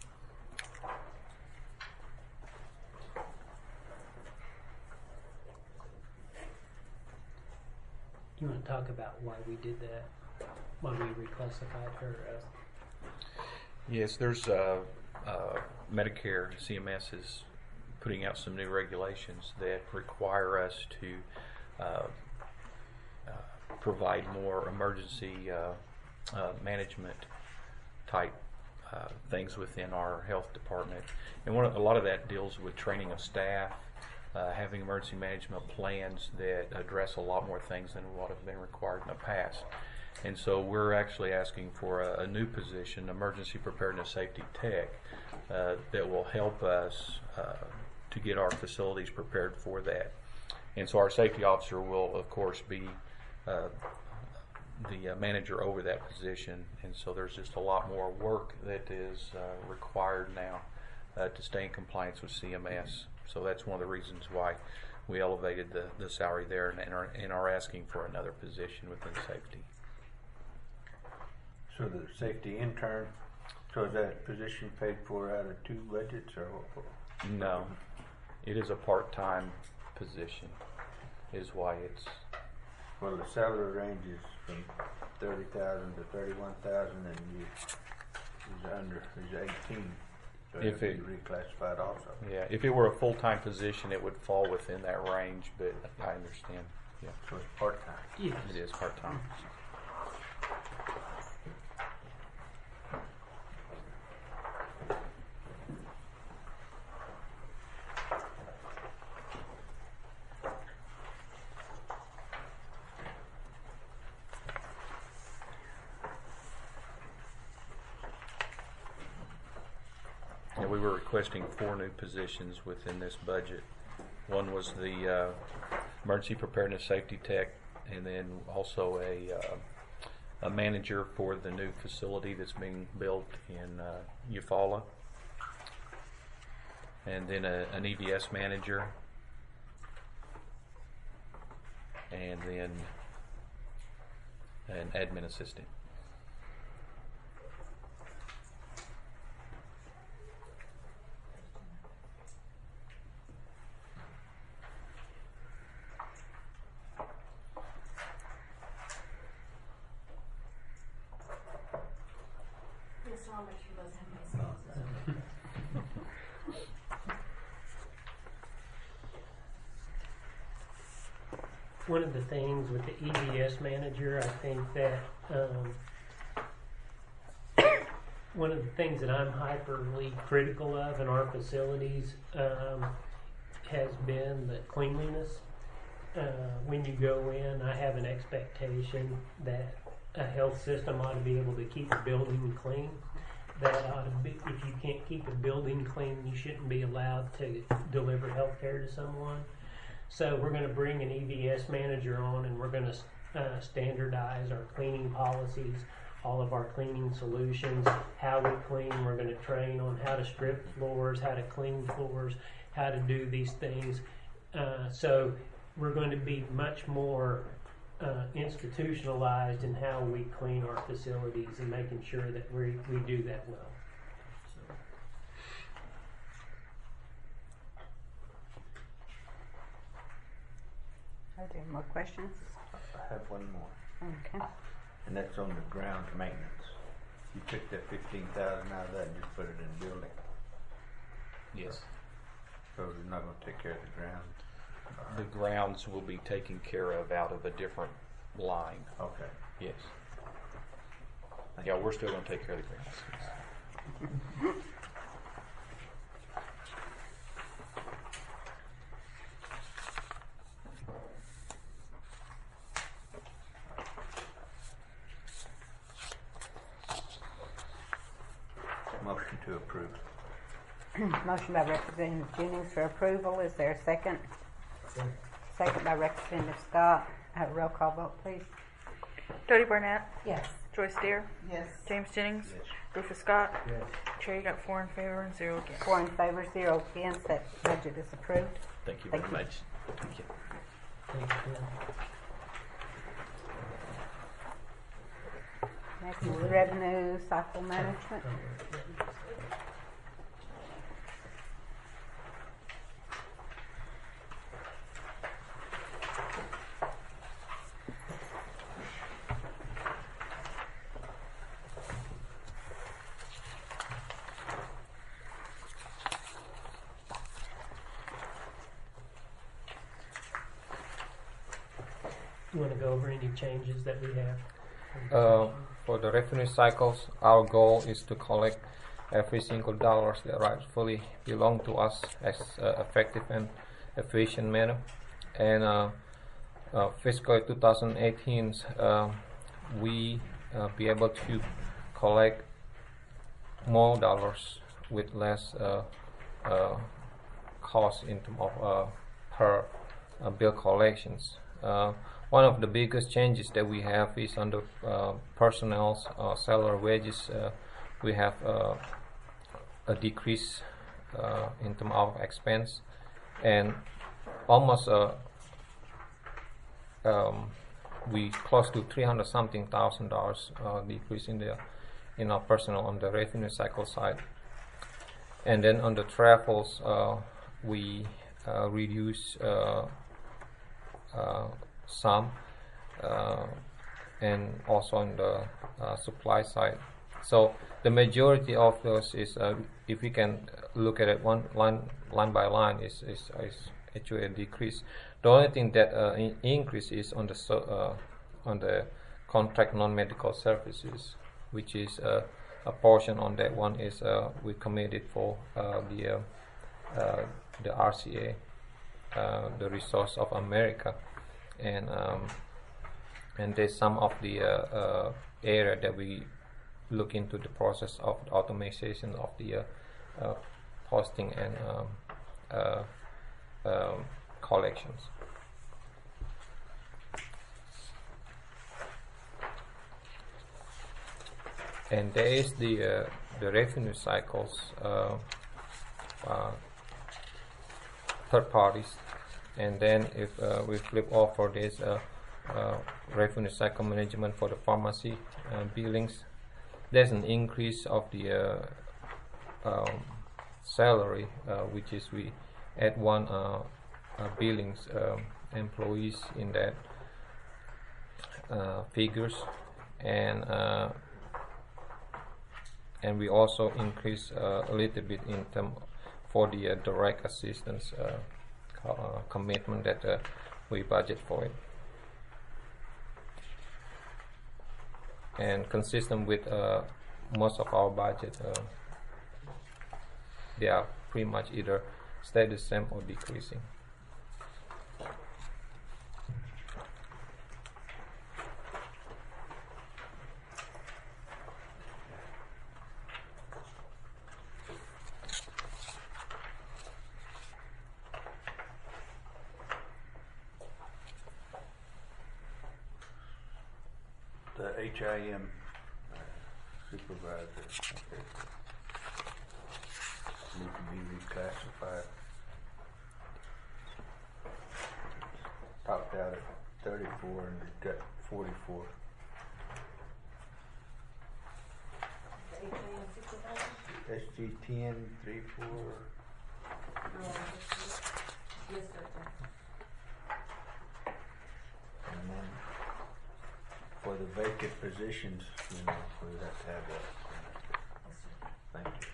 you want to talk about why we did that? Why we reclassified her? Uh, Yes, there's uh, uh, Medicare. C M S is putting out some new regulations that require us to uh, uh, provide more emergency uh, uh, management type uh, things within our health department, and one of, a lot of that deals with training of staff, uh, having emergency management plans that address a lot more things than what have been required in the past. And so we're actually asking for a, a new position, emergency preparedness safety tech, uh, that will help us uh, to get our facilities prepared for that. And so our safety officer will, of course, be uh, the uh, manager over that position. And so there's just a lot more work that is uh, required now uh, to stay in compliance with C M S. So that's one of the reasons why we elevated the, the salary there and, and, are, and are asking for another position within safety. So the safety intern, so is that position paid for out of two budgets or what? No, it is a part-time position, is why it's, Well, the salary range is from thirty thousand to thirty-one thousand, and you, is under, is eighteen. So If it'd it- be reclassified also. yeah, if it were a full-time position, it would fall within that range, but I understand, yeah, So it's part-time. Yes. it is part-time. Yeah, we were requesting four new positions within this budget. One was the uh, emergency preparedness safety tech, and then also a uh, a manager for the new facility that's being built in uh, Eufaula, and then a, an E V S manager, and then an admin assistant. Yes, sir, I'll make sure those have my spaces. One of the things with the E V S manager, I think that um, one of the things that I'm hyperly critical of in our facilities um, has been the cleanliness. Uh, when you go in, I have an expectation that a health system ought to be able to keep a building clean. That ought to be, if you can't keep a building clean, you shouldn't be allowed to deliver health care to someone. So we're going to bring an E V S manager on, and we're going to uh, standardize our cleaning policies, all of our cleaning solutions, how we clean. We're going to train on how to strip floors, how to clean floors, how to do these things. Uh, so we're going to be much more uh, institutionalized in how we clean our facilities and making sure that we, we do that well. So. Are there more questions? I have one more, Okay. and that's on the grounds maintenance. You took that fifteen thousand out of that and just put it in building. Yes. So you're not gonna take care of the ground? The grounds will be taken care of out of a different line. Okay. Yes. Thank Yeah, you. we're still going to take care of the grounds. Motion to approve. Motion by Representative Jennings for approval. Is there a second? Second. Second by Representative Scott. Have a roll call vote, please. Jody Barnett, Yes. Joyce Deer, Yes. James Jennings, Yes. Rufus Scott. Yes. Chair, you got four in favor and zero against. Four in favor, zero against. That budget is approved. Thank you Thank very you. much. Thank you. Thank you. Next is revenue cycle management. You want to go over any changes that we have? Uh, for the revenue cycles, our goal is to collect every single dollars that rightfully belong to us as uh, effective and efficient manner. And uh, uh, fiscal twenty eighteen, uh, we uh, be able to collect more dollars with less uh, uh, cost in terms of uh, per uh, bill collections. Uh, one of the biggest changes that we have is on the uh, personnel's uh, salary wages. Uh, we have uh, a decrease uh, in terms of expense, and almost uh, um, we close to three hundred something thousand dollars uh, decrease in the in our personnel on the revenue cycle side. And then on the travels, uh, we uh, reduce uh, uh, some, uh, and also on the uh, supply side. So the majority of those is, uh, if we can look at it one line line by line, is is, is actually a decrease. The only thing that uh, in increase is on the so, uh, on the contract non-medical services, which is uh, a portion on that one is uh, we committed for uh, the uh, uh, the R C A, uh, the Resource of America, and um, and there's some of the uh, uh, area that we look into the process of automation of the uh, uh, posting and um, uh, um, collections. And there is the uh, the revenue cycles, uh, uh, third parties, and then if uh, we flip over this uh, uh, revenue cycle management for the pharmacy uh, billings, there's an increase of the uh, um, salary, uh, which is we add one uh, uh, billings um, employees in that uh, figures, and uh, and we also increase uh, a little bit in term for the uh, direct assistance uh, co uh, commitment that uh, we budget for it. And consistent with uh, most of our budget, uh, they are pretty much either stay the same or decreasing. The H I M uh, supervisor, okay, need to be reclassified. Topped out at thirty-four and it got forty-four. S G ten, three, four. And then for the vacant positions, you know, we would have to have that. Thank you.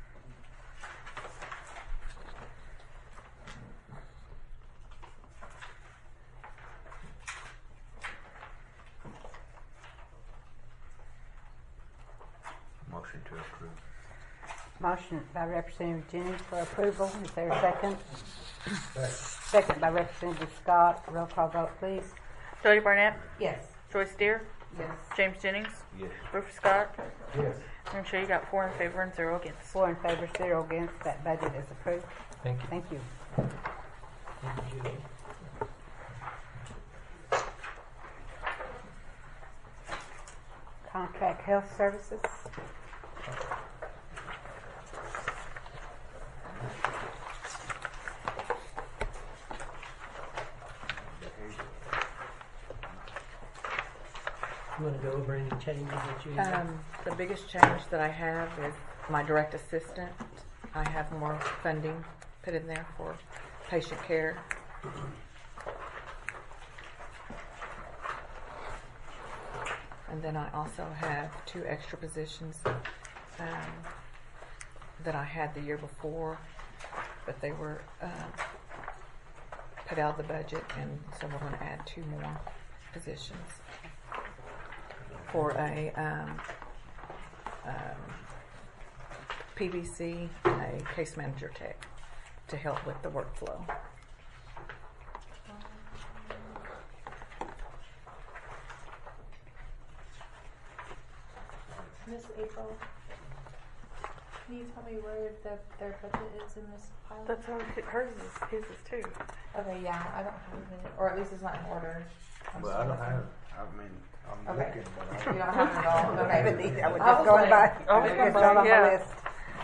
Motion to approve. Motion by Representative Jennings for approval. Is there a second? Second. Second by Representative Scott. Roll call vote, please. Jody Barnett, Yes. Joyce Deer, Yes. James Jennings, Yes. Rufus Scott. Yes. I'm sure you got four in favor and zero against. Four in favor, zero against. That budget is approved. Thank you. Thank you. Thank you, Judy. Contract health services. You want to go over any changes that you have? Um, the biggest change that I have is my direct assistant. I have more funding put in there for patient care. And then I also have two extra positions um, that I had the year before, but they were uh, put out of the budget, and so we're going to add two more positions for a um, um, P B C and a case manager tech to help with the workflow. Miss April, can you tell me where the, their budget is in this pile? That's how it- hers is, his is too. Okay, yeah, I don't have it, or at least it's not in order. I'm Well, still I don't looking. have, I mean, I'm Okay. looking, but I You don't have it at all? Okay. I was I just was going by. like- I was It's going not by, on the yeah. list.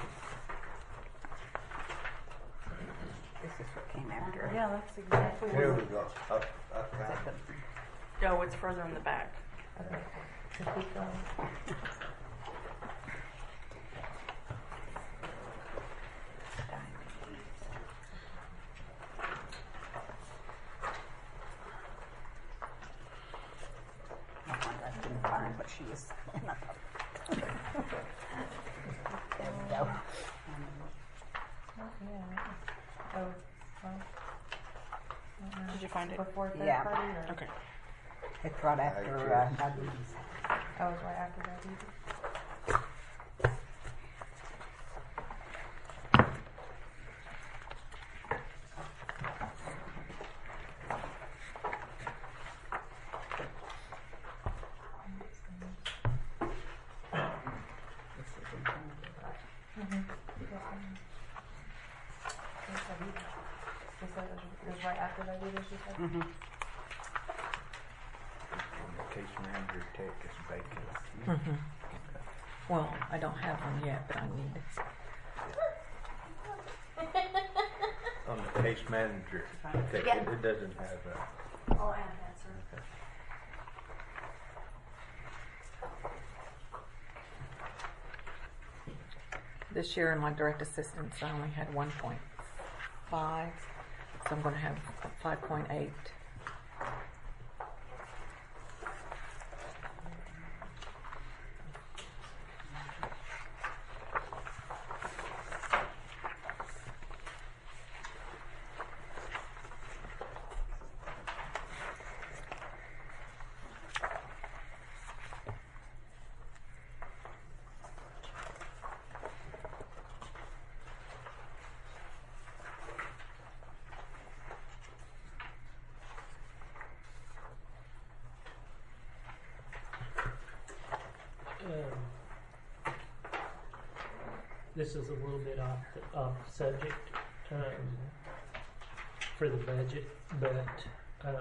This is what came after. Yeah, that's exactly Here what we go, up, up top. No, it's further in the back. Okay, so keep going. what she was saying. There we go. Oh, well. Did you find it? Before third Yeah. party or? Okay. It's right after uh, diabetes. Oh, it's right after diabetes. It said it was, it was right after diabetes, you said? Mm-hmm. And the case manager tech is vacant. Mm-hmm. Well, I don't have one yet, but I need it. On the case manager ticket, Yeah. it doesn't have a. I'll add that, sir. This year in my direct assistance, I only had one point five, so I'm going to have five point eight. Um, this is a little bit off the, off the subject um, for the budget, but um,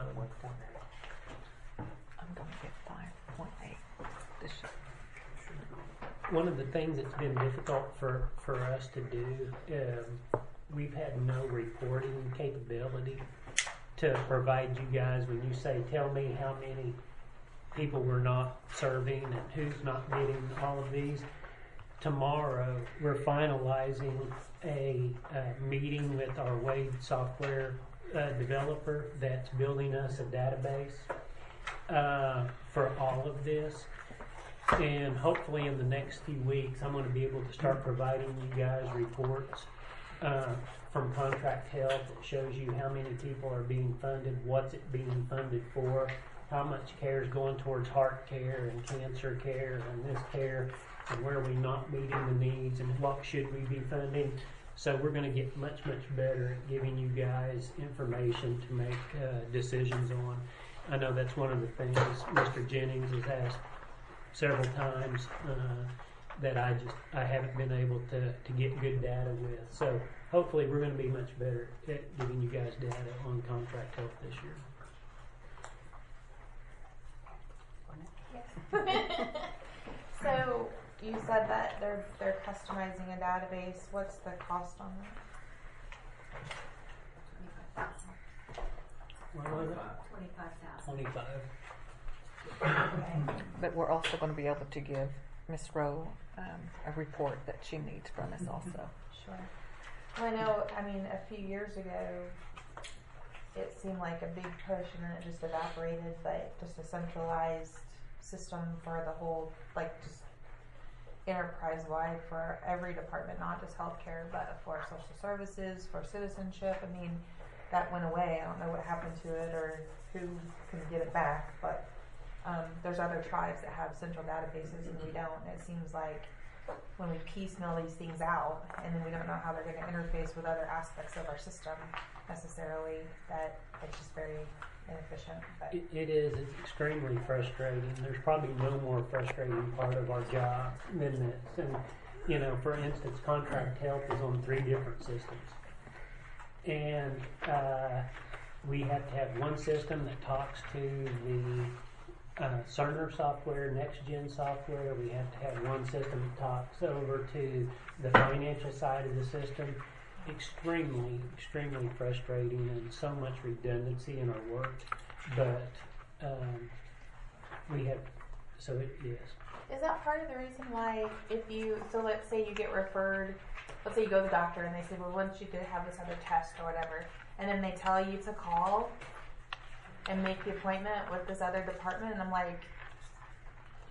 I'm going to get five point eight this year. one of the things that's been difficult for, for us to do, um, we've had no reporting capability to provide you guys when you say, tell me how many people we're not serving and who's not getting all of these. Tomorrow, we're finalizing a, uh meeting with our Wade software uh, developer that's building us a database uh, for all of this. And hopefully in the next few weeks, I'm going to be able to start providing you guys reports uh, from Contract Health that shows you how many people are being funded, what's it being funded for, how much care is going towards heart care and cancer care and this care, and where are we not meeting the needs, and what should we be funding. So we're going to get much, much better at giving you guys information to make uh, decisions on. I know that's one of the things Mister Jennings has asked several times uh, that I just I haven't been able to, to get good data with. So hopefully we're going to be much better at giving you guys data on Contract Health this year. So you said that they're they're customizing a database. What's the cost on that? What was it? Twenty-five thousand. twenty-five. Okay. But we're also going to be able to give Miss Rowe um, a report that she needs from us also. Sure. Well, I know. I mean, a few years ago, it seemed like a big push, and then it just evaporated. But just a centralized system for the whole, like just enterprise-wide for every department, not just healthcare, but for social services, for citizenship. I mean, that went away. I don't know what happened to it or who can get it back, but um, there's other tribes that have central databases and we don't. And it seems like when we piecemeal these things out and then we don't know how they're going to interface with other aspects of our system necessarily, that it's just very inefficient. But It, it is. It's extremely frustrating. There's probably no more frustrating part of our job than this. And, you know, for instance, Contract Health is on three different systems. And uh, we have to have one system that talks to the uh, Cerner software, NextGen software. We have to have one system that talks over to the financial side of the system. Extremely, extremely frustrating and so much redundancy in our work. But um, we have, so it is. is that part of the reason why if you, so let's say you get referred, let's say you go to the doctor and they say, well, we want you to have this other test or whatever, and then they tell you to call and make the appointment with this other department, and I'm like,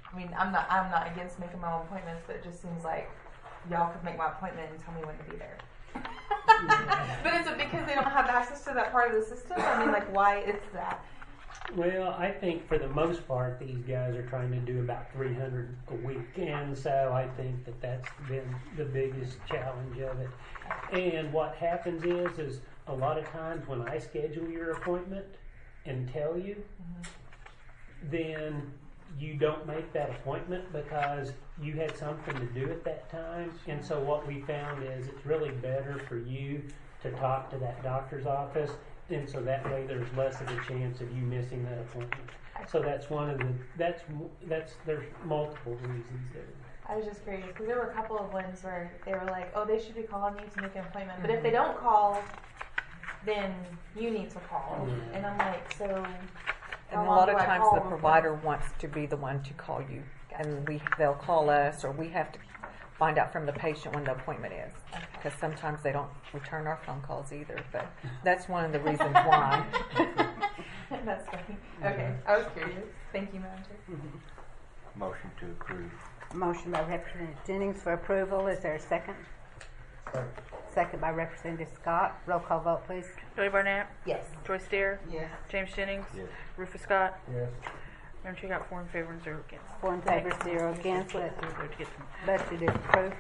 I mean, I'm not I'm not against making my own appointments, but it just seems like y'all could make my appointment and tell me when to be there. But is it because they don't have access to that part of the system? I mean, like, why is that? Well, I think for the most part, these guys are trying to do about three hundred a week, and so I think that that's been the biggest challenge of it. And what happens is, is a lot of times when I schedule your appointment and tell you, mm-hmm. then you don't make that appointment because you had something to do at that time. And so what we found is it's really better for you to talk to that doctor's office, and so that way there's less of a chance of you missing that appointment. So that's one of the, that's, that's, there's multiple reasons there. I was just curious because there were a couple of ones where they were like, oh, they should be calling you to make an appointment. But if they don't call, then you need to call. Mm-hmm. And I'm like, so and a lot of times the provider wants to be the one to call you. And we they'll call us, or we have to find out from the patient when the appointment is. Because okay. sometimes they don't return our phone calls either. But that's one of the reasons why. That's funny. Okay, I was curious. Thank you, Madam Chair. Mm-hmm. Motion to approve. Motion by Representative Jennings for approval. Is there a second? Second. Second by Representative Scott. Roll call vote, please. Jody Barnett? Yes. Joyce Dare? Yes. James Jennings? Yes. Rufus Scott? Yes. Madam Chair, got four in favor and zero against. Four in favor, zero against. Let- Budget is approved.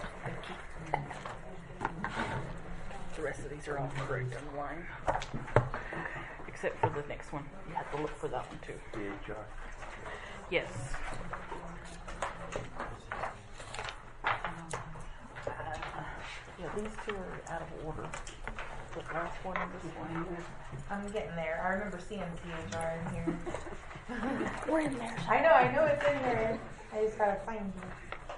The rest of these are all correct on the line. Except for the next one. You have to look for that one too. D H R. Yes. Uh, yeah, these two are out of order. The last one and this one. I'm getting there. I remember seeing C H R in here. We're in there. I know, I know it's in there. I just gotta find you.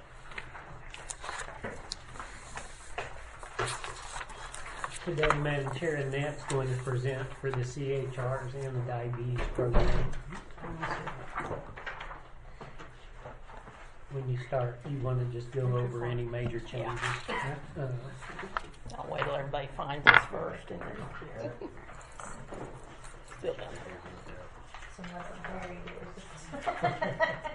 Today, Madam Chair, Annette's going to present for the C H Rs and the diabetes program. When you start, you want to just go over any major changes. Yeah. Uh, I'll wait till everybody finds this first and then fill down So that's very good.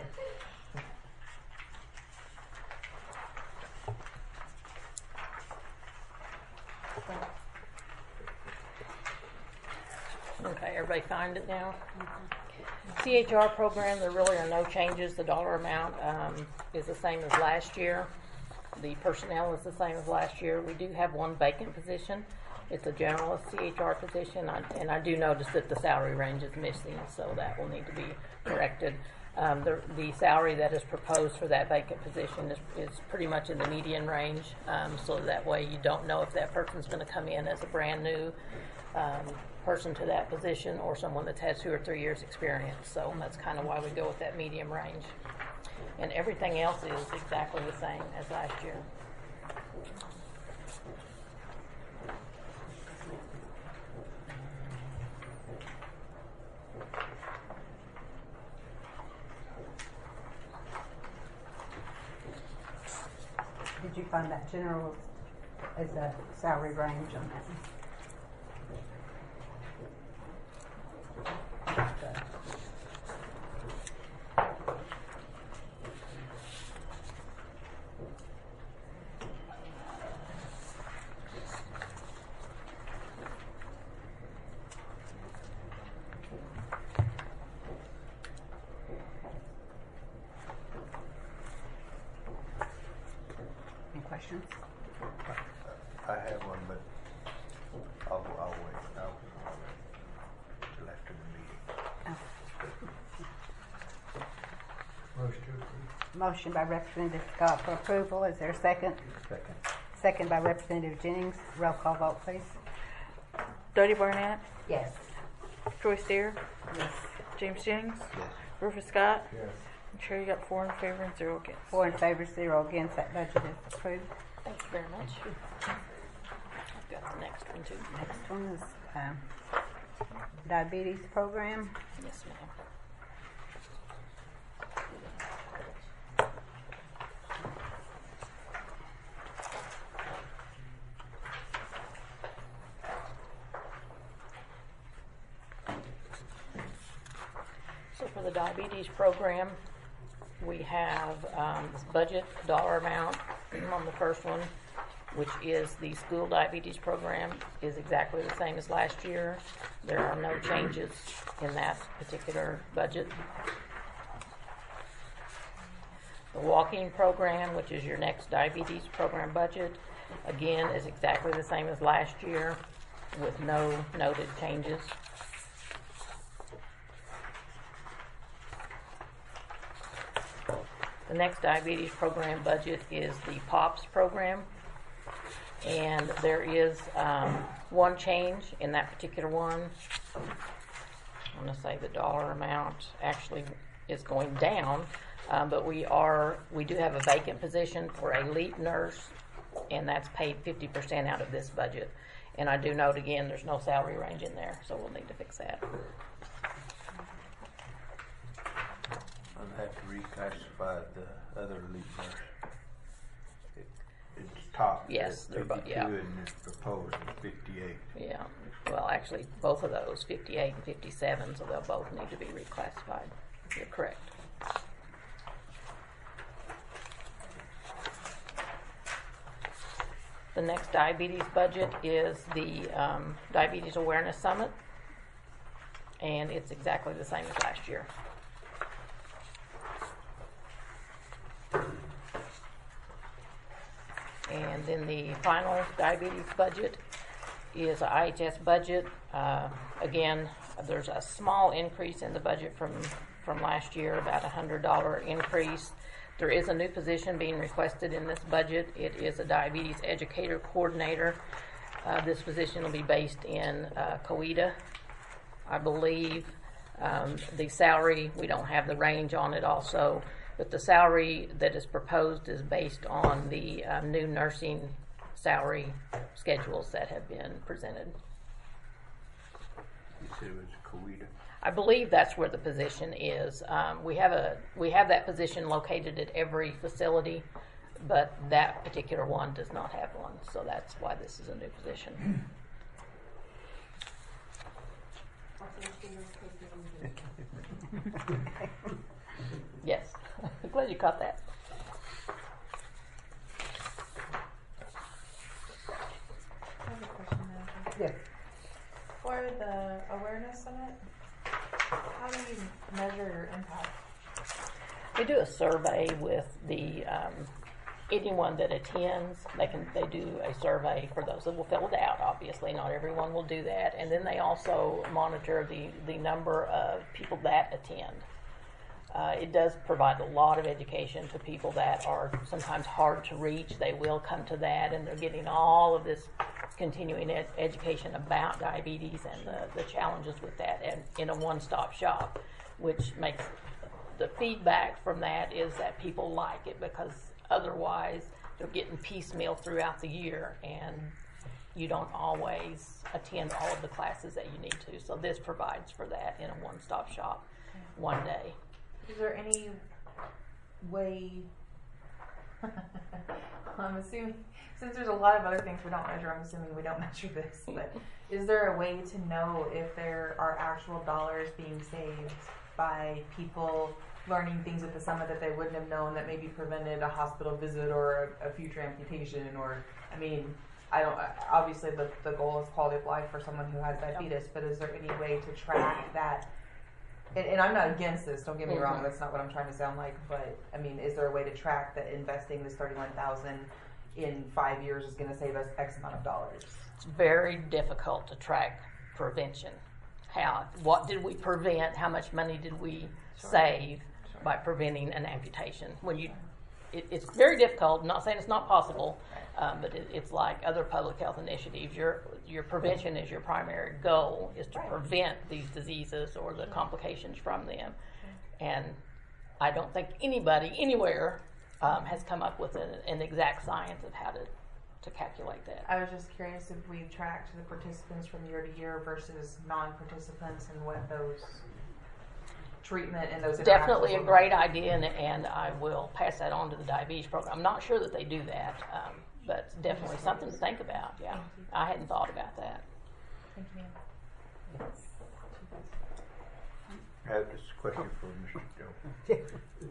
Okay, everybody find it now? C H R program, there really are no changes. The dollar amount um, is the same as last year. The personnel is the same as last year. We do have one vacant position. It's a generalist C H R position, I, and I do notice that the salary range is missing, so that will need to be corrected. Um, the, the salary that is proposed for that vacant position is, is pretty much in the median range, um, so that way you don't know if that person's going to come in as a brand new um, person to that position or someone that's had two or three years experience. So that's kind of why we go with that medium range. And everything else is exactly the same as last year. Did you find that general as a salary range on that? Any questions? I have one, but I'll, I'll wait. I'll, till after the meeting. Motion to approve. Motion by Representative Scott for approval. Is there a second? Second. Second by Representative Jennings. Roll call vote, please. Jody Barnett? Yes. Joyce Dare? Yes. James Jennings? Yes. Rufus Scott? Yes. I'm sure you got four in favor and zero against. Four in favor, zero against. That budget is approved. Thank you very much. I've got the next one too. Next one is um, diabetes program. Yes, ma'am. So for the diabetes program, we have um, this budget dollar amount on the first one, which is the school diabetes program, is exactly the same as last year. There are no changes in that particular budget. The walking program, which is your next diabetes program budget, again, is exactly the same as last year with no noted changes. The next diabetes program budget is the POPS program, and there is um, one change in that particular one. I want to say the dollar amount actually is going down, um, but we are we do have a vacant position for a lead nurse, and that's paid fifty percent out of this budget. And I do note again, there's no salary range in there, so we'll need to fix that. I'll have to reclassify the other lead nurse. It, it's top. Yes, they're both, fifty-two yeah. and it's proposed at fifty-eight. Yeah, well, actually, both of those, fifty-eight and fifty-seven, so they'll both need to be reclassified. You're correct. The next diabetes budget is the um, Diabetes Awareness Summit, and it's exactly the same as last year. And then the final diabetes budget is a I H S budget. Uh, again, there's a small increase in the budget from, from last year, about a one hundred dollars increase. There is a new position being requested in this budget. It is a diabetes educator coordinator. Uh, this position will be based in uh, Coweta, I believe. Um, the salary, we don't have the range on it also, but the salary that is proposed is based on the uh, new nursing salary schedules that have been presented. You said it was Coweta. I believe that's where the position is. Um, we have a we have that position located at every facility, but that particular one does not have one, so that's why this is a new position. Yes, I'm glad you caught that. I have a question now. Yes. For the awareness summit, how do you measure your impact? We do a survey with the um, anyone that attends. They can they do a survey for those that will fill it out. Obviously, not everyone will do that, and then they also monitor the the number of people that attend. Uh, it does provide a lot of education to people that are sometimes hard to reach. They will come to that, and they're getting all of this continuing ed- education about diabetes and the, the challenges with that, and in a one-stop shop, which makes the feedback from that is that people like it, because otherwise they're getting piecemeal throughout the year, and you don't always attend all of the classes that you need to. So this provides for that in a one-stop shop, one day. Is there any way, I'm assuming, since there's a lot of other things we don't measure, I'm assuming we don't measure this, but is there a way to know if there are actual dollars being saved by people learning things at the summit that they wouldn't have known, that maybe prevented a hospital visit or a, a future amputation? Or, I mean, I don't, obviously the, the goal is quality of life for someone who has diabetes, but is there any way to track that? And, and I'm not against this, don't get me wrong, that's not what I'm trying to sound like, but I mean, is there a way to track that investing this thirty-one thousand in five years is going to save us X amount of dollars? It's very difficult to track prevention. How, what did we prevent? How much money did we Sure. save Sure. by preventing an amputation? When you, it, it's very difficult. I'm not saying it's not possible, um, but it, it's like other public health initiatives. Your your prevention is your primary goal, is to prevent these diseases or the complications from them. And I don't think anybody anywhere um, has come up with an, an exact science of how to to calculate that. I was just curious if we tracked the participants from year to year versus non-participants and what those treatment and those Definitely a interactions great idea, and, and I will pass that on to the diabetes program. I'm not sure that they do that, um, but it's definitely something to think about. Yeah, I hadn't thought about that. Thank you, ma'am. I have this question for Mister Joe.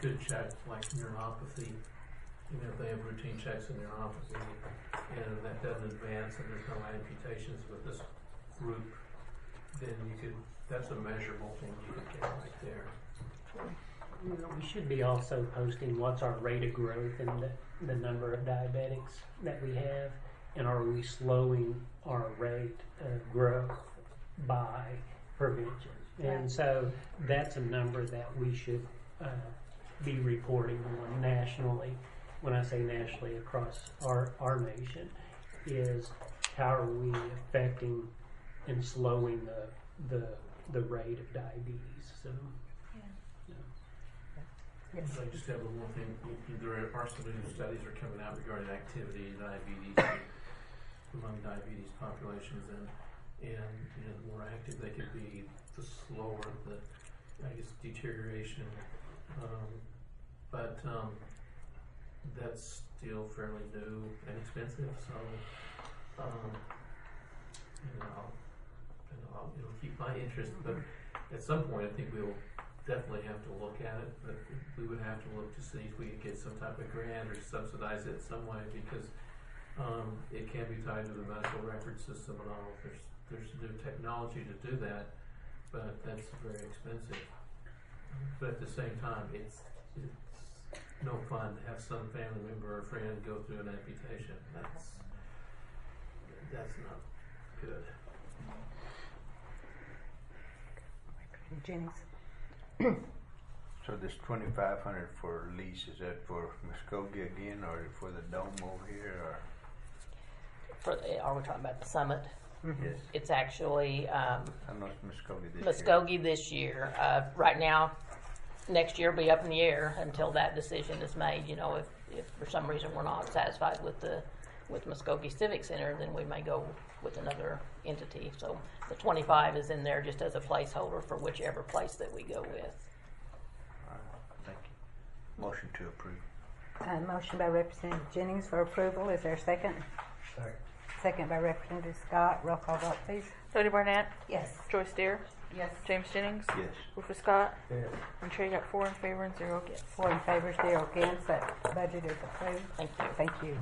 could check like neuropathy, you know, if they have routine checks in neuropathy, and that doesn't advance and there's no amputations with this group, then you could, that's a measurable thing you could get right there. We should be also posting what's our rate of growth in the, the number of diabetics that we have, and are we slowing our rate of growth by prevention? And so that's a number that we should uh, be reporting on nationally. When I say nationally, across our, our nation, is how are we affecting and slowing the the, the rate of diabetes. So, Yeah. yeah. Yes. I just have one more thing. There are some new studies are coming out regarding activity in diabetes among diabetes populations, and and you know, the more active they could be, the slower the I guess deterioration. Um, but um, that's still fairly new and expensive, so um, you know, I'll, you know, I'll, it'll keep my interest. But at some point, I think we'll definitely have to look at it. But we would have to look to see if we could get some type of grant or subsidize it some way, because um, it can be tied to the medical record system and all. There's there's new technology to do that, but that's very expensive. But at the same time, it's it's no fun to have some family member or friend go through an amputation. That's that's not good. Jennings. So this twenty-five hundred for lease, is that for Muskogee again, or for the dome over here, or? For the, are we talking about the summit? Mm-hmm. Yes. It's actually um, I know it's Muskogee this Muskogee year. this year. Uh, right now, next year will be up in the air until that decision is made. You know, if, if for some reason we're not satisfied with the with Muskogee Civic Center, then we may go with another entity. So the twenty-five is in there just as a placeholder for whichever place that we go with. All right, thank you. Motion to approve. Uh, motion by Representative Jennings for approval. Is there a second? Second. Second by Representative Scott. Roll call vote, please. Jody Barnett, Yes. Joyce Deere, Yes. James Jennings, Yes. Rufus Scott, Yes. and Trey got four in favor and zero against. Four in favor, zero against. That budget is approved. Thank you. Thank you.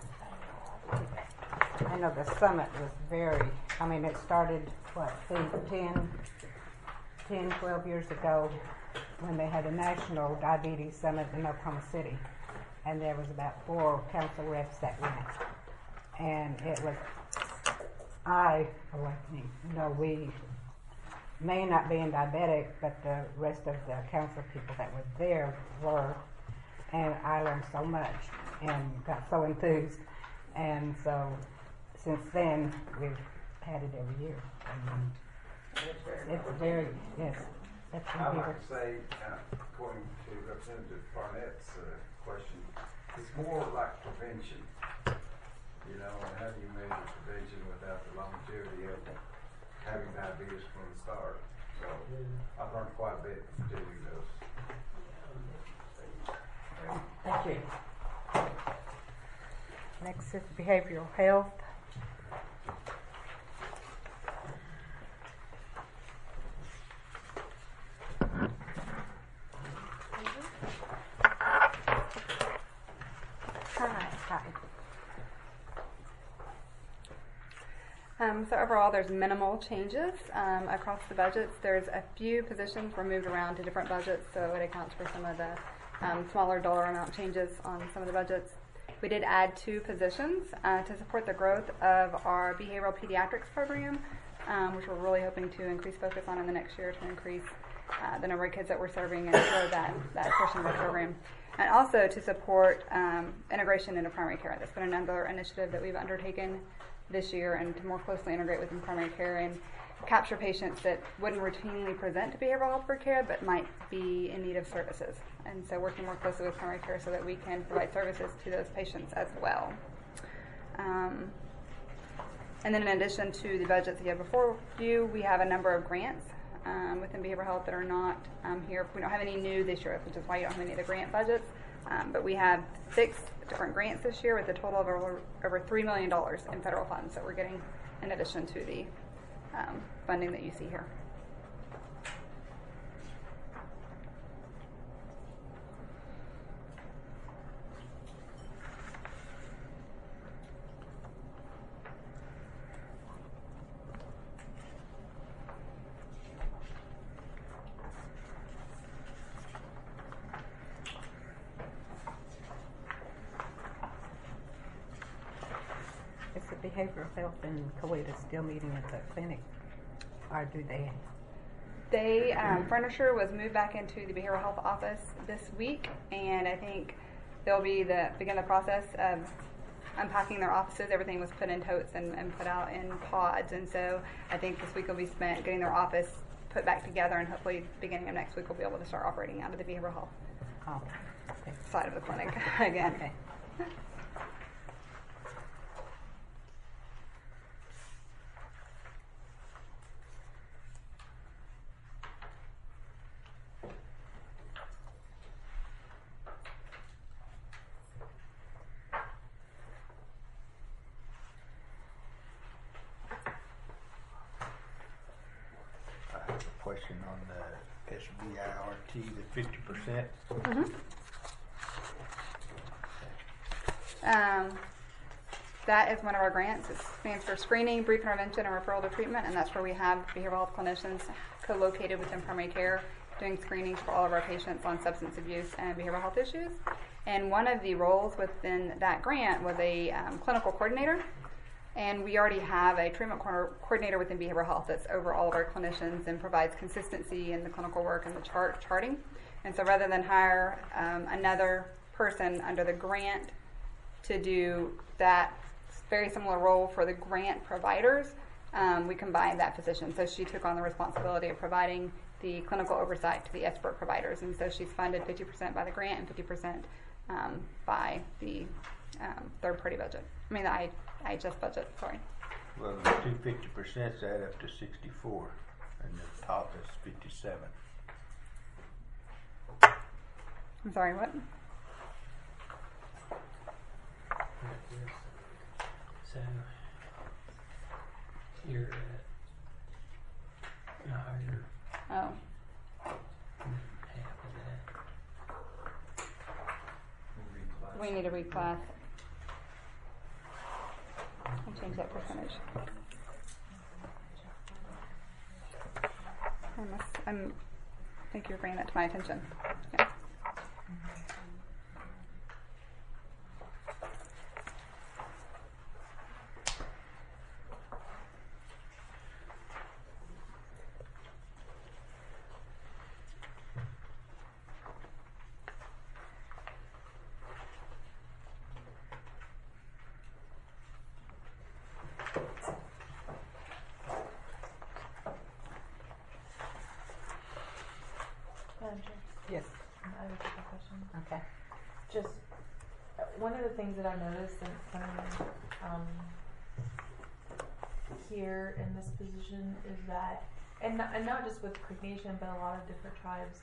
I know the summit was very, I mean, it started, what, ten, ten, twelve years ago when they had a national diabetes summit in Oklahoma City. And there was about four council reps that went. And it was eye-awakening. You know, we may not be in diabetic, but the rest of the council people that were there were. And I learned so much and got so enthused. And so since then, we've had it every year. And it's very, yes. That's I from would here. say, uh, according to Representative Barnett's uh, question, it's more like prevention. You know, and how do you measure prevention without the longevity of having diabetes from the start? So I've learned quite a bit from doing those. Thank you. Next is behavioral health. Hi. Hi. Um, so overall, there's minimal changes um, across the budgets. There's a few positions were moved around to different budgets, so it accounts for some of the um, smaller dollar amount changes on some of the budgets. We did add two positions uh, to support the growth of our behavioral pediatrics program, um, which we're really hoping to increase focus on in the next year to increase uh, the number of kids that we're serving and grow that, that portion of our program. And also to support um, integration into primary care. That's been another initiative that we've undertaken this year, and to more closely integrate within primary care and capture patients that wouldn't routinely present to behavioral health for care but might be in need of services. And so working more closely with primary care so that we can provide services to those patients as well. Um, and then in addition to the budgets that you have before you, we have a number of grants um, within behavioral health that are not um, here. We don't have any new this year, which is why you don't have any of the grant budgets. Um, but we have six different grants this year with a total of over, over three million dollars in federal funds that we're getting in addition to the um, funding that you see here. behavioral health in Coweta still meeting at the clinic, or do they? They um, furniture was moved back into the behavioral health office this week, and I think they'll be the begin the process of unpacking their offices. Everything was put in totes and, and put out in pods, and so I think this week will be spent getting their office put back together, and hopefully beginning of next week we'll be able to start operating out of the behavioral health Oh, okay. side of the clinic again. Okay. I have a question on the S B I R T, the fifty percent. Mm-hmm. Um, that is one of our grants. It stands for Screening, Brief Intervention, and Referral to Treatment, and that's where we have behavioral health clinicians co-located within primary care doing screenings for all of our patients on substance abuse and behavioral health issues. And one of the roles within that grant was a um, clinical coordinator, and we already have a treatment co- coordinator within behavioral health that's over all of our clinicians and provides consistency in the clinical work and the chart charting. And so rather than hire um, another person under the grant to do that very similar role for the grant providers, um, we combined that position. So she took on the responsibility of providing the clinical oversight to the expert providers. And so she's funded fifty percent by the grant and fifty percent um, by the um, third-party budget. I mean, the I, IHS budget, sorry. Well, the two fifty percent add up to sixty-four, and the top is fifty-seven. I'm sorry, what? So you're at no, you're Oh. half of that. We need to reclass. I'll change that percentage. I must, I'm, I think you're bringing that to my attention. Yeah. Madam Chair, Yes. I have a couple questions. Okay. Just uh, one of the things that I noticed since coming um, here in this position is that, and not, and not just with Creek Nation, but a lot of different tribes,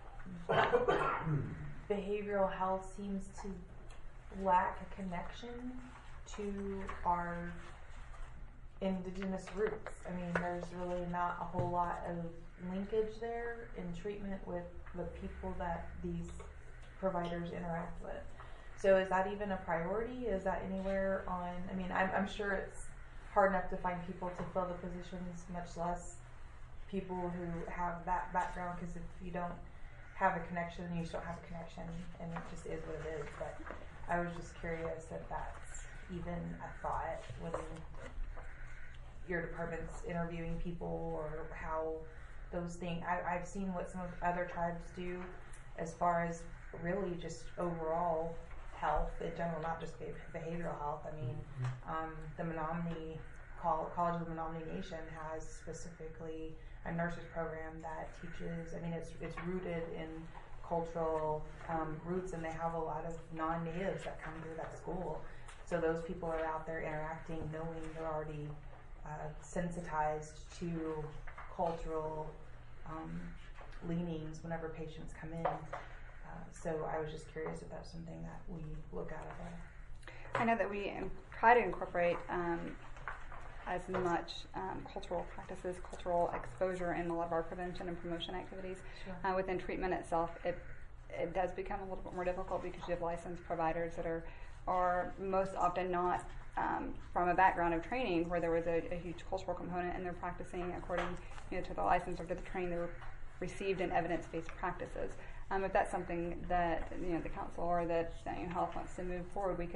behavioral health seems to lack a connection to our indigenous roots. I mean, there's really not a whole lot of linkage there in treatment with the people that these providers interact with. So is that even a priority? Is that anywhere on, I mean, I'm, I'm sure it's hard enough to find people to fill the positions, much less people who have that background, because if you don't have a connection, you just don't have a connection, and it just is what it is. But I was just curious if that's even a thought when your department's interviewing people, or how those things. I, I've seen what some of other tribes do as far as really just overall health in general, not just behavioral health. I mean, um, the Menominee College of the Menominee Nation has specifically a nurses program that teaches. I mean, it's it's rooted in cultural um, roots, and they have a lot of non-natives that come through that school. So those people are out there interacting, knowing they're already uh, sensitized to cultural um, leanings whenever patients come in. Uh, so I was just curious if that's something that we look at at all. I know that we um, try to incorporate um, as much um, cultural practices, cultural exposure in a lot of our prevention and promotion activities. Sure. Uh, within treatment itself, it it does become a little bit more difficult because you have licensed providers that are are most often not um, from a background of training where there was a, a huge cultural component, and they're practicing according, you know, to the license or to the training they were received in evidence-based practices. Um, if that's something that, you know, the council or that you know, health wants to move forward, we could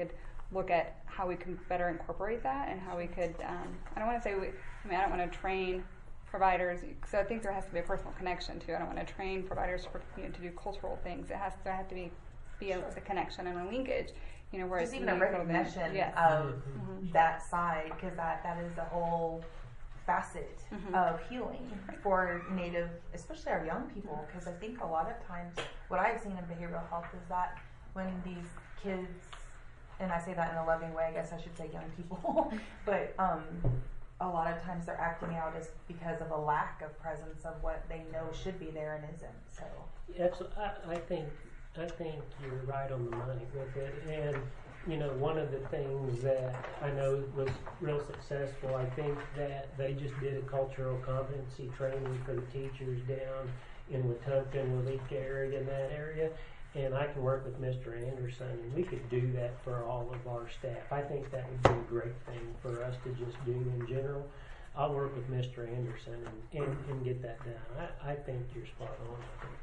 look at how we can better incorporate that and how we could, um, I don't want to say, we, I mean, I don't want to train providers, so I think there has to be a personal connection too. I don't want to train providers for, you know, to do cultural things. It has to have to be, be a, a connection and a linkage, you know, where just it's even a recognition yes. of mm-hmm. that side, because that, that is a whole facet mm-hmm. of healing for Native, especially our young people, because I think a lot of times what I've seen in behavioral health is that when these kids, and I say that in a loving way, I guess I should say young people, but um, a lot of times they're acting out is because of a lack of presence of what they know should be there and isn't. So Absolutely. I, I think I think you're right on the money with it. And you know, one of the things that I know was real successful, I think that they just did a cultural competency training for the teachers down in Wetumpka, Waleeka area, in that area. And I can work with Mister Anderson, and we could do that for all of our staff. I think that would be a great thing for us to just do in general. I'll work with Mister Anderson and, and, and get that done. I, I think you're spot on. I think.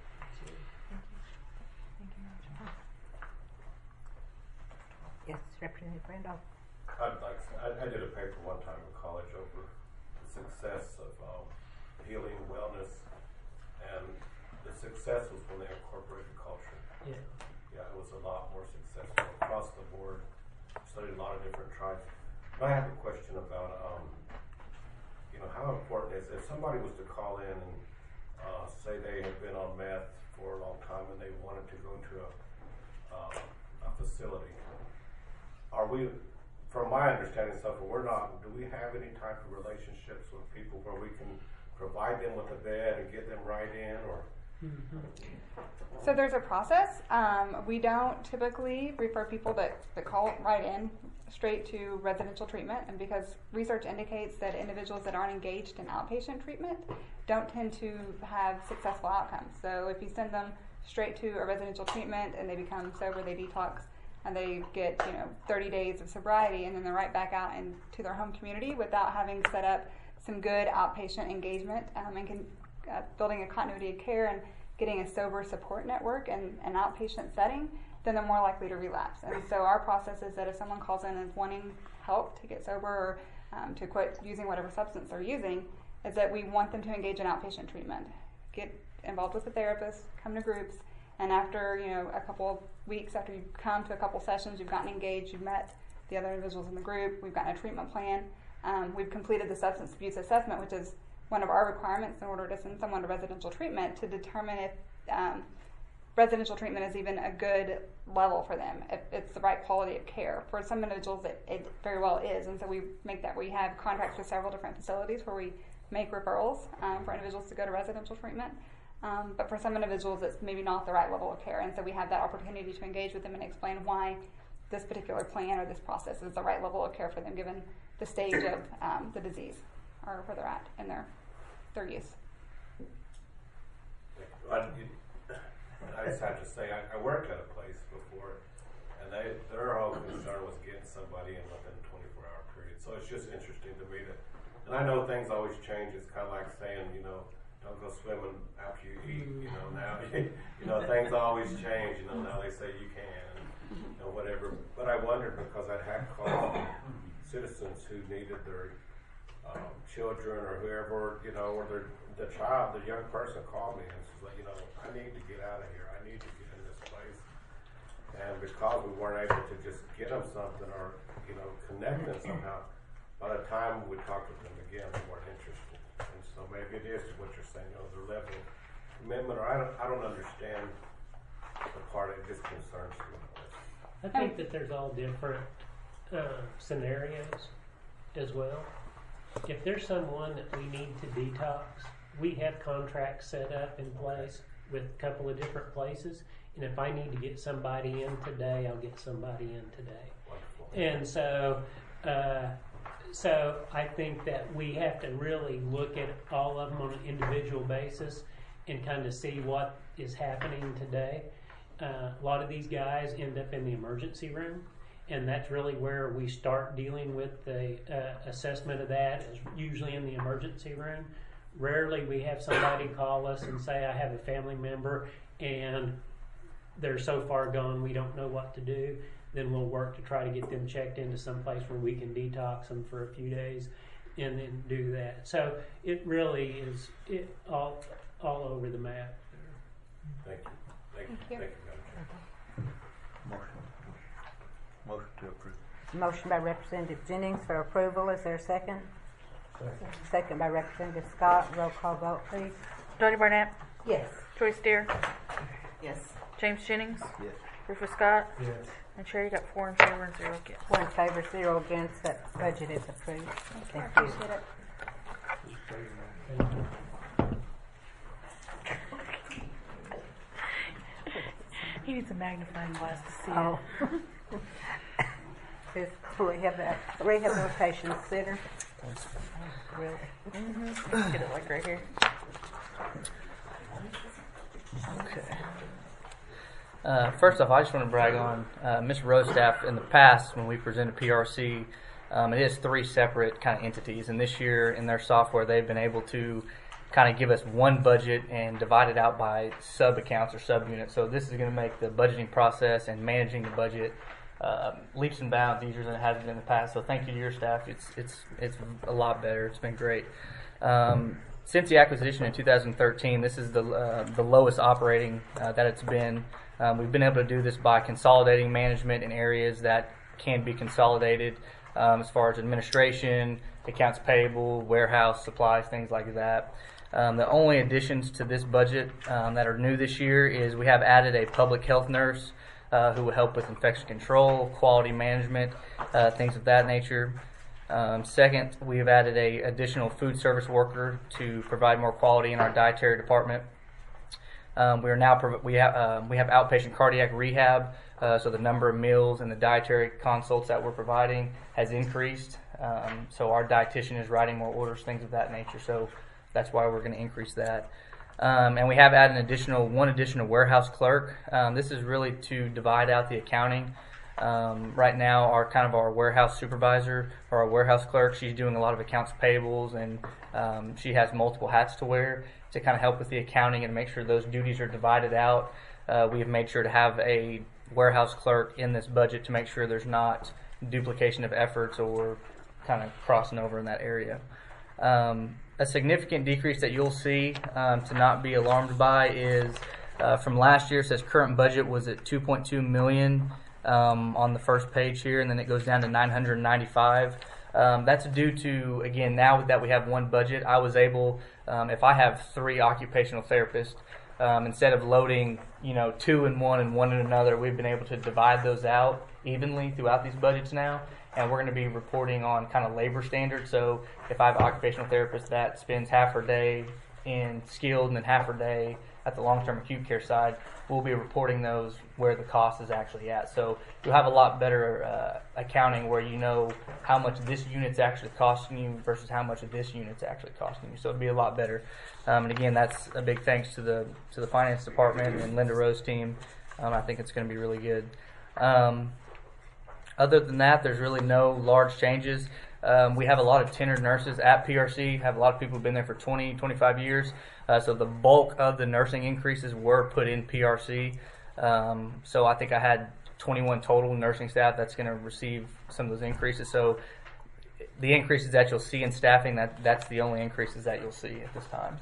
Yes, Representative Randolph. I'd like to, I, I did a paper one time in college over the success of um, healing, wellness, and the success was when they incorporated culture. Yeah. Yeah, it was a lot more successful across the board. Studied a lot of different tribes. But I have a question about, um, you know, how important is if somebody was to call in and uh, say they have been on meth for a long time and they wanted to go to a, uh, a facility. Are we, from my understanding so far, we're not, do we have any type of relationships with people where we can provide them with a bed and get them right in, or? Mm-hmm. So there's a process. Um, we don't typically refer people that, that call right in straight to residential treatment, and because research indicates that individuals that aren't engaged in outpatient treatment don't tend to have successful outcomes. So if you send them straight to a residential treatment and they become sober, they detox, and they get, you know, thirty days of sobriety, and then they're right back out into their home community without having set up some good outpatient engagement um, and can, uh, building a continuity of care and getting a sober support network and an outpatient setting, then they're more likely to relapse. And so our process is that if someone calls in and is wanting help to get sober or um, to quit using whatever substance they're using, is that we want them to engage in outpatient treatment, get involved with a therapist, come to groups, and after, you know, a couple weeks after you've come to a couple sessions, you've gotten engaged, you've met the other individuals in the group, we've gotten a treatment plan, um, we've completed the substance abuse assessment, which is one of our requirements in order to send someone to residential treatment, to determine if um, residential treatment is even a good level for them, if it's the right quality of care. For some individuals, it, it very well is, and so we make that. We have contracts with several different facilities where we make referrals um, for individuals to go to residential treatment. Um, but for some individuals, it's maybe not the right level of care, and so we have that opportunity to engage with them and explain why this particular plan or this process is the right level of care for them, given the stage of um, the disease or where they're at in their their use. I, I just have to say, I, I worked at a place before, and they their whole concern was getting somebody in within a twenty-four hour period. So it's just interesting to me that, and I know things always change. It's kind of like saying, you know, don't go swimming after you eat. You know, now you know things always change. You know, now they say you can, and you know, whatever. But I wondered because I had called citizens who needed their um, children or whoever, you know, or their the child, the young person called me and says, like, you know, I need to get out of here. I need to get in this place. And because we weren't able to just get them something or, you know, connect them somehow, by the time we talked with them again, they weren't interested. And so maybe it is what you're saying, you know, their level of commitment, or I don't, I don't understand the part that just concerns me. I think that there's all different uh, scenarios as well. If there's someone that we need to detox, we have contracts set up in place with a couple of different places, and if I need to get somebody in today, I'll get somebody in today. Wonderful. And so, uh, so I think that we have to really look at all of them on an individual basis and kind of see what is happening today. Uh, a lot of these guys end up in the emergency room, and that's really where we start dealing with the uh, assessment of that, is usually in the emergency room. Rarely we have somebody call us and say, I have a family member and they're so far gone we don't know what to do. then we'll work to try to get them checked into some place where we can detox them for a few days, and then do that. So it really is it all all over the map. Thank you. Thank you. Thank you. Thank you, Madam Chair. Motion. Motion to approve. Motion by Representative Jennings for approval. Is there a second? Second. Second by Representative Scott. Roll call vote, please. Dottie Barnett, Yes. Joyce Deer, Yes. James Jennings, Yes. Rufus Scott, Yes. and Chair, you got four in favor and zero against. Four in favor, zero against. That budget is approved. Thank I you. appreciate it. He needs a magnifying glass to see Oh. This rehab- rehabilitation center. Really? it. Mm-hmm. Get it like right here. Okay. Uh, first off, I just want to brag on uh, Miz Rosestaff. In the past, when we presented P R C, um, it is three separate kind of entities, and this year in their software, they've been able to kind of give us one budget and divide it out by sub accounts or sub units. So this is going to make the budgeting process and managing the budget uh, leaps and bounds easier than it has been in the past. So thank you to your staff. It's it's it's a lot better. It's been great. Um, since the acquisition in two thousand thirteen, this is the uh, the lowest operating uh, that it's been. Um, we've been able to do this by consolidating management in areas that can be consolidated, um, as far as administration, accounts payable, warehouse, supplies, things like that. Um, the only additions to this budget um, that are new this year is we have added a public health nurse uh, who will help with infection control, quality management, uh, things of that nature. Um, second, we have added a additional food service worker to provide more quality in our dietary department. Um, we are now prov- we have uh, we have outpatient cardiac rehab, uh, so the number of meals and the dietary consults that we're providing has increased. Um, so our dietitian is writing more orders, things of that nature. So that's why we're going to increase that. Um, and we have added an additional one additional warehouse clerk. Um, this is really to divide out the accounting. Um, right now, our kind of our warehouse supervisor or our warehouse clerk, she's doing a lot of accounts payables, and um, she has multiple hats to wear to kind of help with the accounting and make sure those duties are divided out. Uh, we have made sure to have a warehouse clerk in this budget to make sure there's not duplication of efforts or kind of crossing over in that area. Um, a significant decrease that you'll see um, to not be alarmed by is uh, from last year. It says current budget was at two point two million dollars. Um, on the first page here, and then it goes down to nine hundred ninety-five. Um, that's due to, again, now that we have one budget, I was able, um, if I have three occupational therapists, um, instead of loading, you know, two in one and one in another, we've been able to divide those out evenly throughout these budgets now, and we're going to be reporting on kind of labor standards. So if I have an occupational therapist that spends half her day in skilled and then half her day at the long-term acute care side, we'll be reporting those where the cost is actually at. So you'll have a lot better uh, accounting where you know how much this unit's actually costing you versus how much of this unit's actually costing you. So it'll be a lot better. Um, and again, that's a big thanks to the to the finance department and Linda Rowe's team. Um, I think it's going to be really good. Um, other than that, there's really no large changes. Um, we have a lot of tenured nurses at P R C, have a lot of people who've been there for twenty, twenty-five years. Uh, so the bulk of the nursing increases were put in P R C. Um, so I think I had twenty-one total nursing staff that's going to receive some of those increases. So the increases that you'll see in staffing, that that's the only increases that you'll see at this time.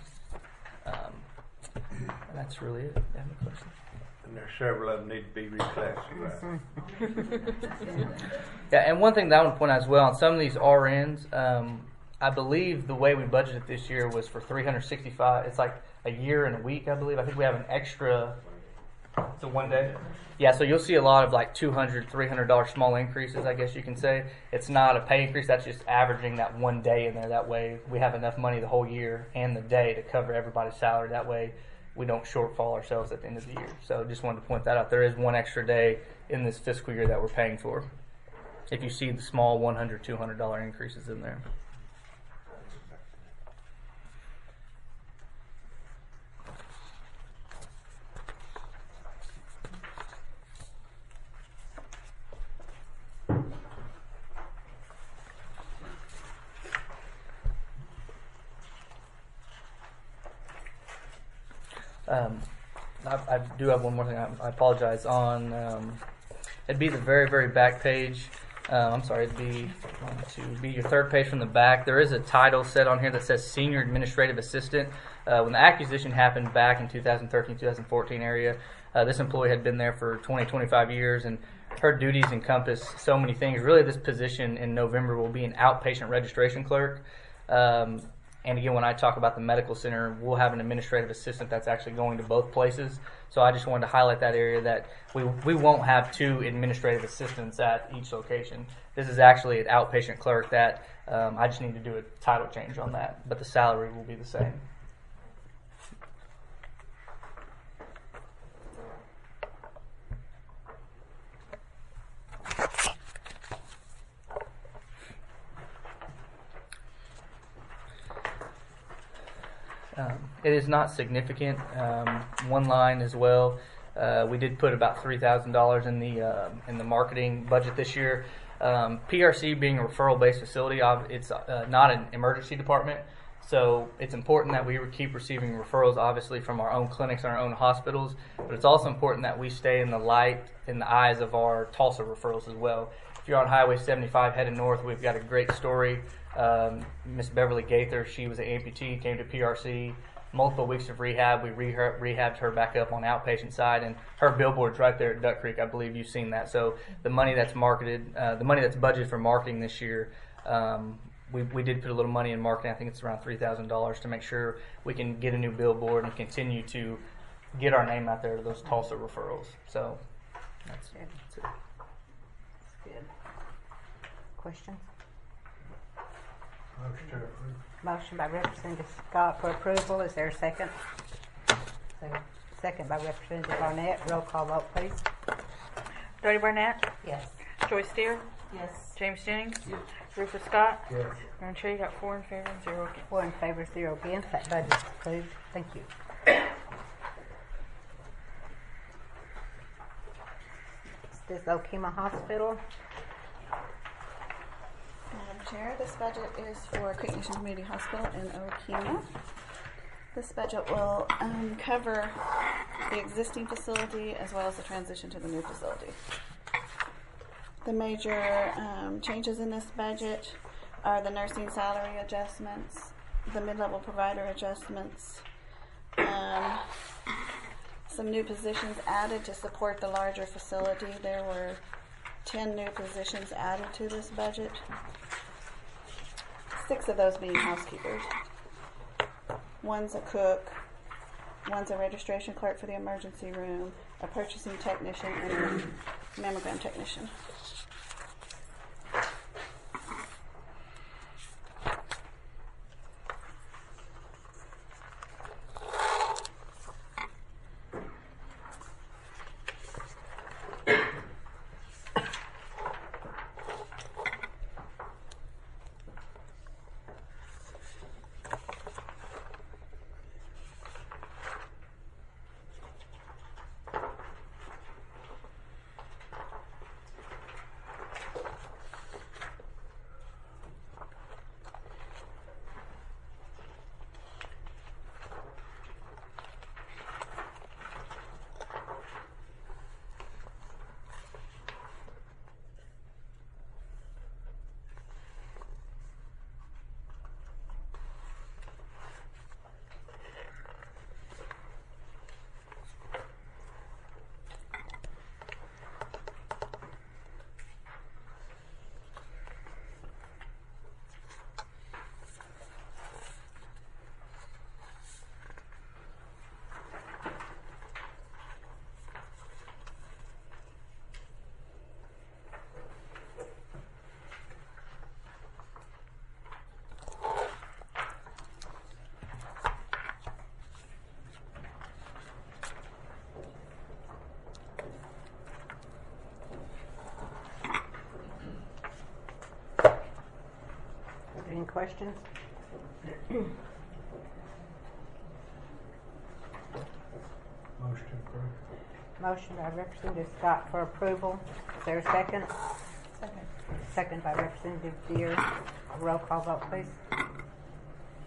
Um, and that's really it. Do you have any questions? And there's several of them need to be reclassified. Yeah, and one thing that I want to point out as well, on some of these R Ns, um, I believe the way we budgeted this year was for three hundred sixty-five. It's like a year and a week, I believe. I think we have an extra. It's a one day. Yeah, so you'll see a lot of like two hundred dollars, three hundred dollars small increases, I guess you can say. It's not a pay increase. That's just averaging that one day in there. That way we have enough money the whole year and the day to cover everybody's salary. That way we don't shortfall ourselves at the end of the year. So just wanted to point that out. There is one extra day in this fiscal year that we're paying for. If you see the small one hundred dollars, two hundred dollars increases in there. Um, I, I do have one more thing. I, I apologize. On um, It'd be the very, very back page. Um, I'm sorry, it'd be one, two, be your third page from the back. There is a title set on here that says Senior Administrative Assistant. Uh, when the acquisition happened back in two thousand thirteen, two thousand fourteen area, uh, this employee had been there for twenty, twenty-five years, and her duties encompass so many things. Really, this position in November will be an outpatient registration clerk. Um, and again, when I talk about the medical center, we'll have an administrative assistant that's actually going to both places. So I just wanted to highlight that area, that we we won't have two administrative assistants at each location. This is actually an outpatient clerk that um, I just need to do a title change on that, but the salary will be the same. Um, it is not significant. Um, one line as well. Uh, we did put about three thousand dollars in the uh, in the marketing budget this year. Um, P R C being a referral-based facility, it's uh, not an emergency department, so it's important that we keep receiving referrals, obviously, from our own clinics and our own hospitals. But it's also important that we stay in the light, in the eyes of our Tulsa referrals as well. If you're on Highway seventy-five heading north, we've got a great story. Um, Miss Beverly Gaither, she was an amputee, came to P R C, multiple weeks of rehab. We reha- rehabbed her back up on the outpatient side, and her billboard's right there at Duck Creek. I believe you've seen that. So the money that's marketed, uh, the money that's budgeted for marketing this year, um, we, we did put a little money in marketing. I think it's around three thousand dollars to make sure we can get a new billboard and continue to get our name out there to those Tulsa referrals. So that's, good. that's it. That's good. Questions? Motion to approve. Motion by Representative Scott for approval. Is there a second? Second. Second by Representative Barnett. Roll call vote, please. Jody Barnett. Yes. Joyce Steer. Yes. James Jennings. Yes. Rufus Scott. Yes. Aaron Tree, got four in favor and zero against. Four in favor, zero against. That budget is approved. Thank you. This is Okima Hospital. Madam Chair, this budget is for Creek Nation Community Hospital in Okima. This budget will um, cover the existing facility as well as the transition to the new facility. The major um, changes in this budget are the nursing salary adjustments, the mid-level provider adjustments, um, some new positions added to support the larger facility. There were ten new positions added to this budget, six of those being housekeepers. One's a cook, one's a registration clerk for the emergency room, a purchasing technician, and a mammogram technician. Any questions? Motion to approve. Motion by Representative Scott for approval. Is there a second? Second. Second by Representative Deere. Roll call vote, please.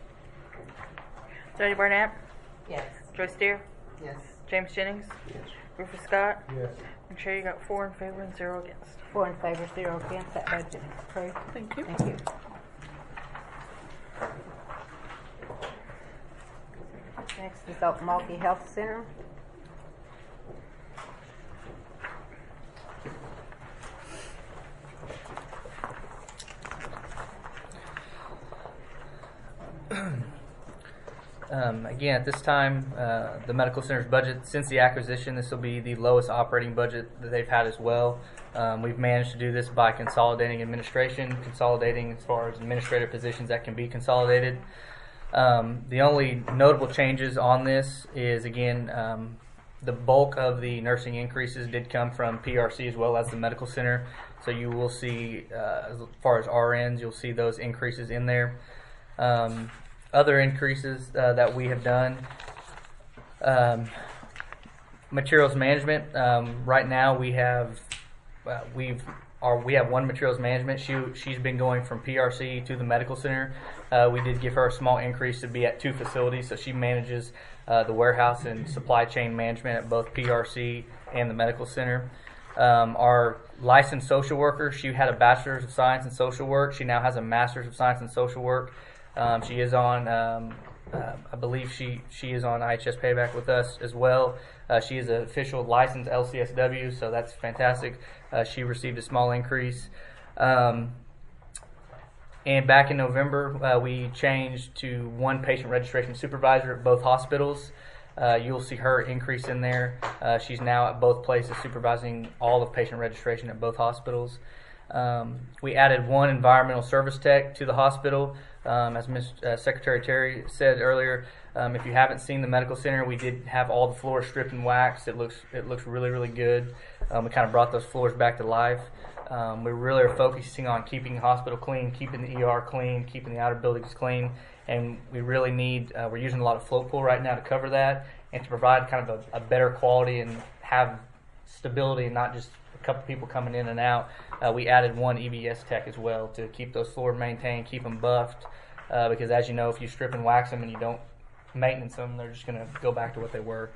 Jody Barnett. Yes. Joyce Steer. Yes. James Jennings. Yes. Rufus Scott? Yes. And Chair, you got four in favor and zero against. Four in favor, zero against. That budget is approved. Thank you. Thank you. Next is Okmulgee Health Center. Um, again, at this time, uh, the medical center's budget, since the acquisition, this will be the lowest operating budget that they've had as well. Um, we've managed to do this by consolidating administration, consolidating as far as administrative positions that can be consolidated. Um, the only notable changes on this is, again, um, the bulk of the nursing increases did come from P R C as well as the medical center. So you will see, uh, as far as R Ns, you'll see those increases in there. Um, Other increases uh, that we have done, um, materials management. Um, right now, we have uh, we've our, we have one materials management. She she's been going from P R C to the medical center. Uh, we did give her a small increase to be at two facilities, so she manages uh, the warehouse and supply chain management at both P R C and the medical center. Um, our licensed social worker, she had a bachelor's of science in social work. She now has a master's of science in social work. Um, she is on, um, uh, I believe she, she is on I H S Payback with us as well. Uh, she is an official licensed L C S W, so that's fantastic. Uh, she received a small increase. Um, and back in November, uh, we changed to one patient registration supervisor at both hospitals. Uh, you'll see her increase in there. Uh, she's now at both places supervising all of patient registration at both hospitals. Um, we added one environmental service tech to the hospital. Um, as Miz Uh, Secretary Terry said earlier, um, if you haven't seen the medical center, we did have all the floors stripped and waxed. It looks it looks really, really good. Um, we kind of brought those floors back to life. Um, we really are focusing on keeping the hospital clean, keeping the E R clean, keeping the outer buildings clean, and we really need, uh, we're using a lot of float pool right now to cover that and to provide kind of a, a better quality and have stability and not just a couple people coming in and out. Uh, we added one E V S tech as well to keep those floors maintained, keep them buffed, uh, because as you know, if you strip and wax them and you don't maintenance them, they're just going to go back to what they were.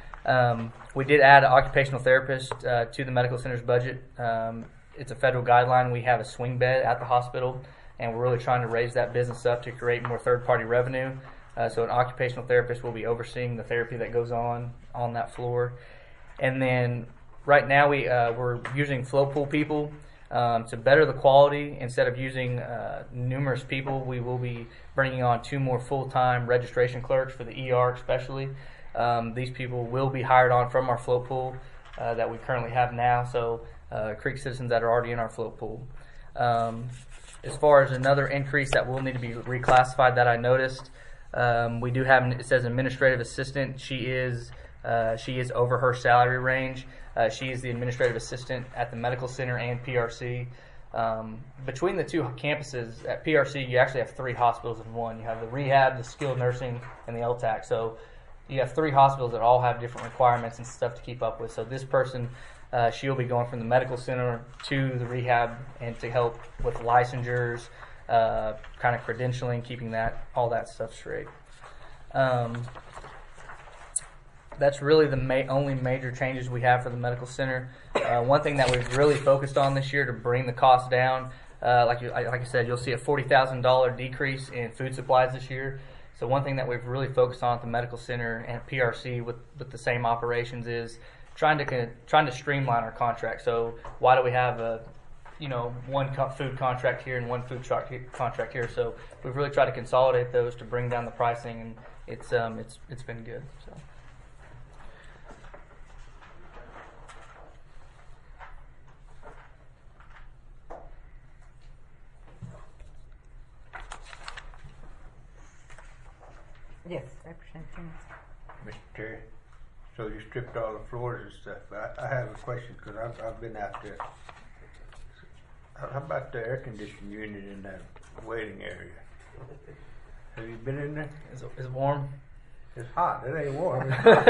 Um, we did add an occupational therapist uh, to the medical center's budget. Um, it's a federal guideline. We have a swing bed at the hospital, and we're really trying to raise that business up to create more third-party revenue. Uh, so an occupational therapist will be overseeing the therapy that goes on on that floor. And then right now we, uh, we're using flow pool people um, to better the quality. Instead of using uh, numerous people, we will be bringing on two more full-time registration clerks for the E R especially. Um, these people will be hired on from our float pool uh, that we currently have now, so uh, Creek citizens that are already in our float pool. Um, as far as another increase that will need to be reclassified that I noticed, um, we do have, it says administrative assistant. She is uh, she is over her salary range. Uh, she is the administrative assistant at the medical center and P R C. Um, between the two campuses, at P R C, you actually have three hospitals in one. You have the rehab, the skilled nursing, and the L T A C. So you have three hospitals that all have different requirements and stuff to keep up with. So this person, uh, she'll be going from the medical center to the rehab and to help with licensures, uh, kind of credentialing, keeping that all that stuff straight. Um, that's really the ma- only major changes we have for the medical center. Uh, one thing that we've really focused on this year to bring the cost down, uh, like you, like I said, you'll see a forty thousand dollars decrease in food supplies this year. So one thing that we've really focused on at the medical center and P R C with, with the same operations is trying to trying to streamline our contract. So why do we have a, you know, one co- food contract here and one food tra- contract here? So we've really tried to consolidate those to bring down the pricing, and it's um it's it's been good. So. Yes, Representative. Mister Terry, so you stripped all the floors and stuff. I, I have a question because I've, I've been out there. How about the air conditioning unit in that waiting area? Have you been in there? Is it, is it warm? It's hot. It ain't warm.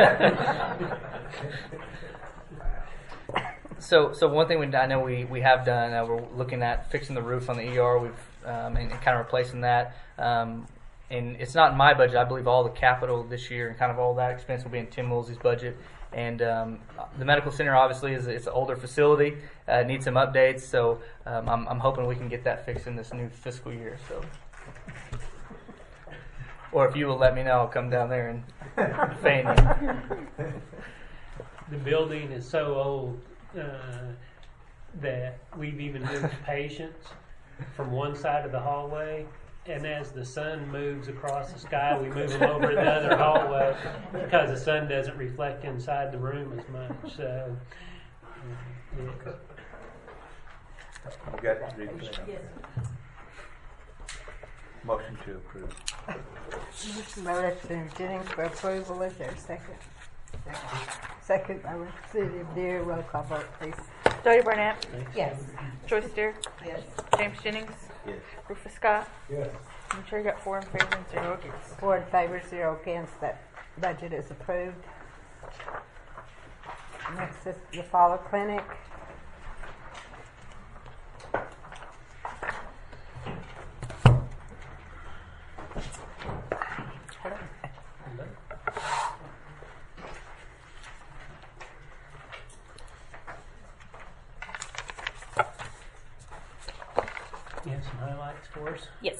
So, so one thing we, I know we, we have done, uh, we're looking at fixing the roof on the E R. We've um, and, and kind of replacing that. Um, and it's not in my budget. I believe all the capital this year and kind of all that expense will be in Tim Woolsey's budget. And um, the medical center obviously is it's an older facility, uh, needs some updates. So um, I'm, I'm hoping we can get that fixed in this new fiscal year. So, or if you will let me know, I'll come down there and fan you. The building is so old uh, that we've even moved patients from one side of the hallway, and as the sun moves across the sky, we move them over to the other hallway because the sun doesn't reflect inside the room as much. So, uh, yeah. You got to read that. Yes. Motion to approve. Motion by Representative Jennings for approval. Is there a second? Second by Representative Deer. Roll call vote, please. Jody Barnett. Yes. Joyce Deer. Yes. James Jennings. Yes. Rufus Scott. Yes. I'm sure you got four in favor and zero against. Four in favor, zero against. That budget is approved. Next is the Follow Clinic. You have some highlights for us? Yes.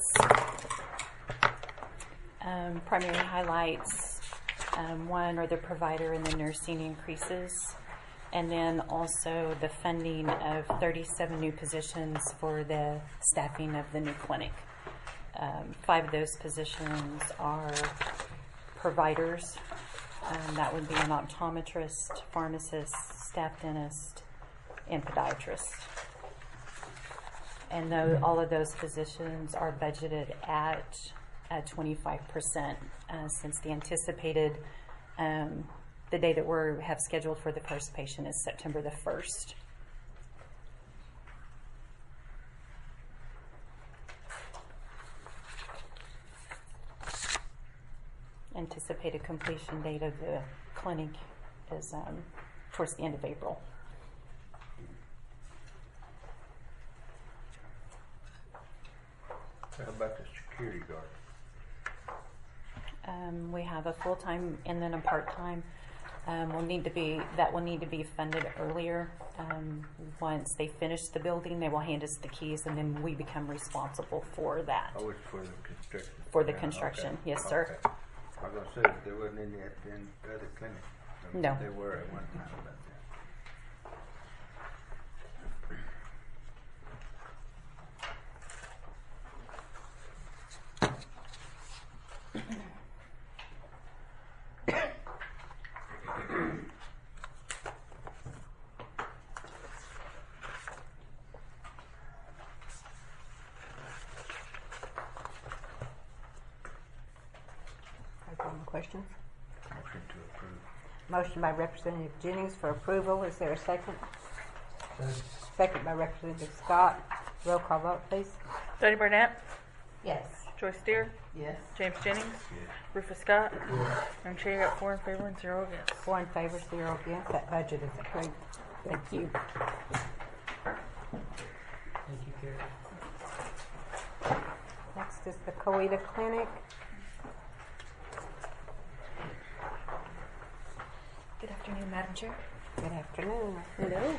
Um, primary highlights, um, one are the provider and the nursing increases, and then also the funding of thirty-seven new positions for the staffing of the new clinic. Um, five of those positions are providers. Um, that would be an optometrist, pharmacist, staff dentist, and podiatrist. And though all of those positions are budgeted at at twenty-five percent, uh, since the anticipated um, the day that we have scheduled for the first patient is September the first. Anticipated completion date of the clinic is um, towards the end of April. How about the security guard? Um, we have a full-time and then a part-time. Um, will need to be that will need to be funded earlier. Um, once they finish the building, they will hand us the keys, and then we become responsible for that. Oh, it's for the construction. For the Yeah, construction, okay. yes, sir. Okay. I was gonna say that there wasn't any at the end- the other clinic. I mean, No. There were at one time, but Any more questions? motion to approve. Motion by Representative Jennings for approval. Is there a second? Second by Representative Scott. Roll call vote, please. Jody Barnett. Yes. Joyce Deer. Yes. James Jennings. Yes. Rufus Scott. I'm sure you got four in favor and zero against. Four in favor, zero against. That budget is approved. Thank you. Thank you, Carrie. Next is the Coweta Clinic. Good afternoon, Madam Chair. Good afternoon. Hello.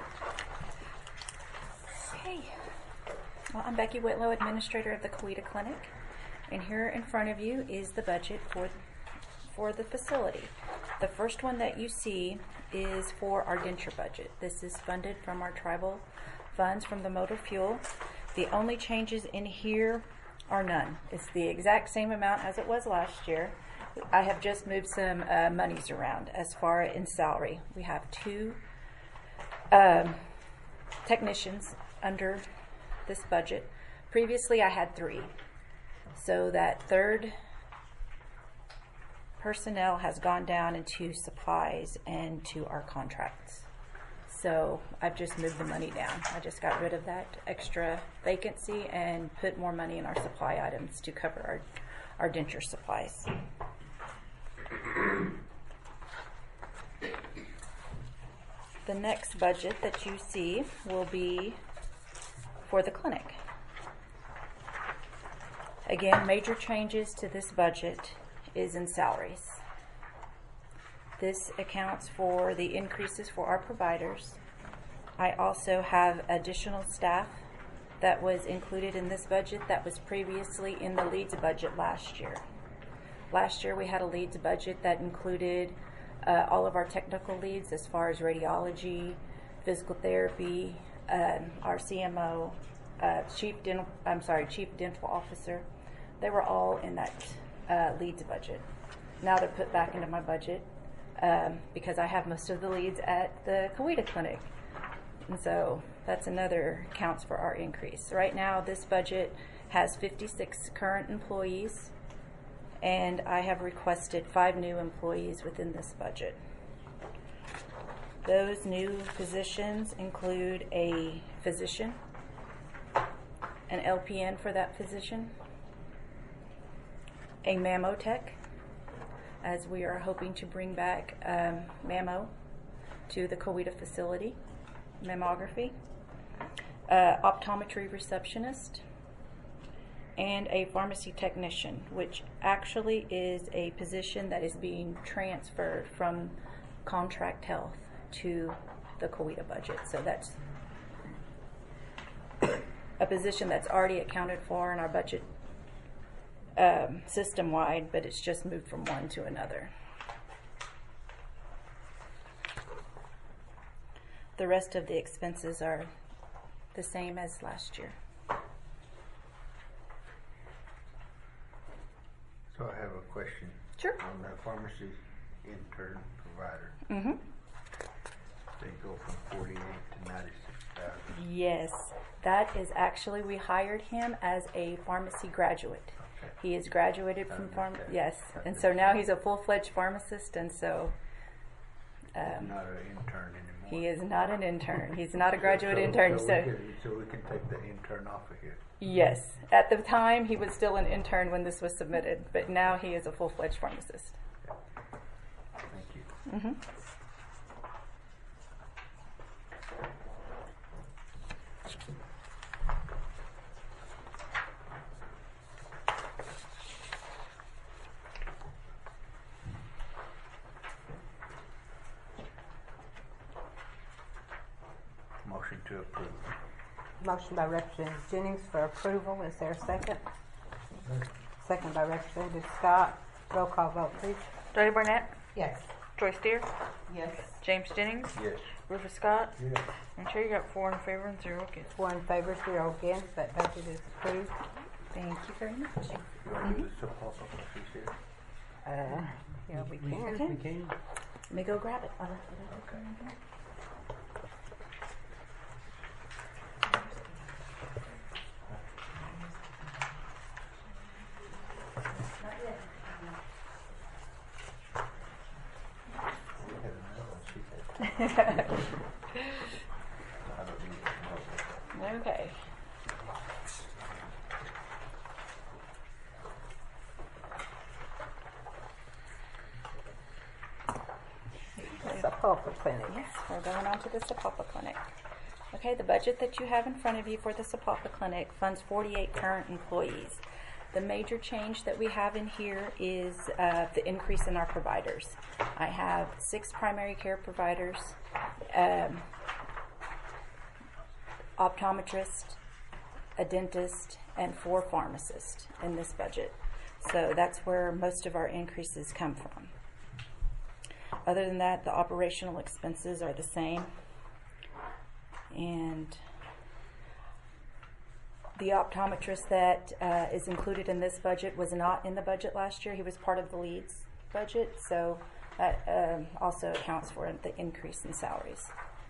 Okay. Well, I'm Becky Whitlow, Administrator of the Coweta Clinic, and here in front of you is the budget for for the facility. The first one that you see is for our denture budget. This is funded from our tribal funds from the motor fuel. The only changes in here are none. It's the exact same amount as it was last year. I have just moved some uh, monies around as far in salary. We have two um, technicians under this budget. Previously I had three. So that third personnel has gone down into supplies and to our contracts. So I've just moved the money down. I just got rid of that extra vacancy and put more money in our supply items to cover our, our denture supplies. The next budget that you see will be for the clinic. Again, major changes to this budget is in salaries. This accounts for the increases for our providers. I also have additional staff that was included in this budget that was previously in the LEADS budget last year. Last year we had a LEADS budget that included uh, all of our technical leads as far as radiology, physical therapy, um, our C M O, uh, chief dental, I'm sorry, chief dental officer. They were all in that uh, LEADS budget. Now they're put back into my budget um, because I have most of the leads at the Coweta Clinic. And so that's another counts for our increase. Right now this budget has fifty-six current employees, and I have requested five new employees within this budget. Those new positions include a physician, an L P N for that physician, a mammotech, as we are hoping to bring back um, mammo to the Coweta facility, mammography, uh, optometry receptionist, and a pharmacy technician, which actually is a position that is being transferred from contract health to the Coweta budget. So that's a position that's already accounted for in our budget um, system-wide, but it's just moved from one to another. The rest of the expenses are the same as last year. So I have a question. Sure. On the pharmacy intern provider. Mm-hmm. They go from forty-eight to ninety-six thousand. Yes, that is actually, we hired him as a pharmacy graduate. Okay. He is graduated from pharm. understand. Yes, and so now he's a full-fledged pharmacist, and so um, He's not an intern anymore. he is not an intern. He's not a graduate so, intern. So, So, we can, so we can take the intern off of here. yes, at the time he was still an intern when this was submitted, but now he is a full-fledged pharmacist. Thank you. Mm-hmm. Motion to approve. Motion by Representative Jennings for approval. Is there a second? Second by Representative Scott. Roll call vote, please. Jody Barnett, Yes. Joyce Deer, Yes. James Jennings, Yes. Rufus Scott, Yes. and Chair, you got four in favor and zero against. Four in favor, zero against. That budget is approved. Thank you very much. You want to do the support of this here? Uh, yeah, we can. Okay. We can. Let me go grab it. I left it over there. Okay. Sapulpa Clinic. Yes, we're going on to the Sapulpa Clinic. Okay, the budget that you have in front of you for the Sapulpa Clinic funds forty-eight current employees. The major change that we have in here is uh, the increase in our providers. I have six primary care providers, um, optometrist, a dentist, and four pharmacists in this budget. So that's where most of our increases come from. Other than that, the operational expenses are the same. And the optometrist that uh, is included in this budget was not in the budget last year. He was part of the LEADS budget, so that um, also accounts for the increase in salaries.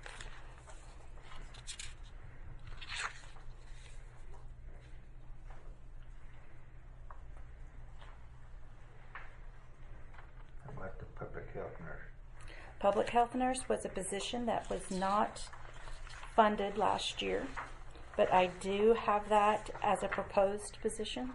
How about the public health nurse? Public health nurse was a position that was not funded last year, but I do have that as a proposed position.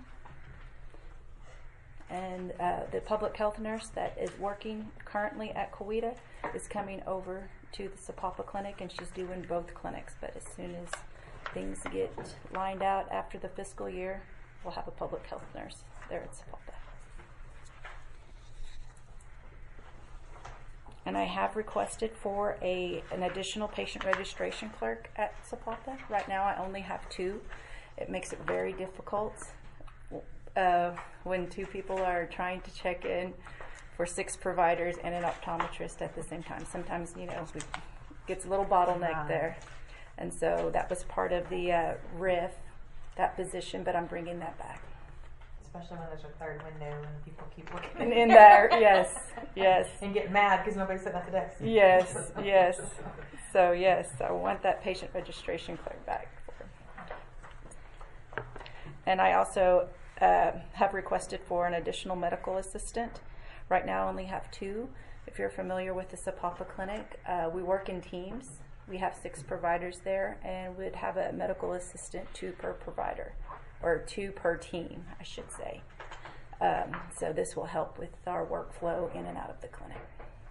And uh, the public health nurse that is working currently at Coweta is coming over to the Sapulpa Clinic, and she's doing both clinics. But as soon as things get lined out after the fiscal year, we'll have a public health nurse there at Sapulpa. And I have requested for a an additional patient registration clerk at Zapata. Right now I only have two. It makes it very difficult uh, when two people are trying to check in for six providers and an optometrist at the same time. Sometimes, you know, it gets a little bottleneck Right. there. And so that was part of the uh, R I F, that position, but I'm bringing that back. Especially when there's a third window and people keep looking. And in there, yes, yes. And get mad because nobody's sitting at the desk. Yes, yes. So yes, I want that patient registration clerk back. And I also uh, have requested for an additional medical assistant. Right now I only have two. If you're familiar with the Sapapa Clinic, uh, we work in teams. We have six providers there, and we'd have a medical assistant, two per provider, or two per team, I should say. Um, so this will help with our workflow in and out of the clinic.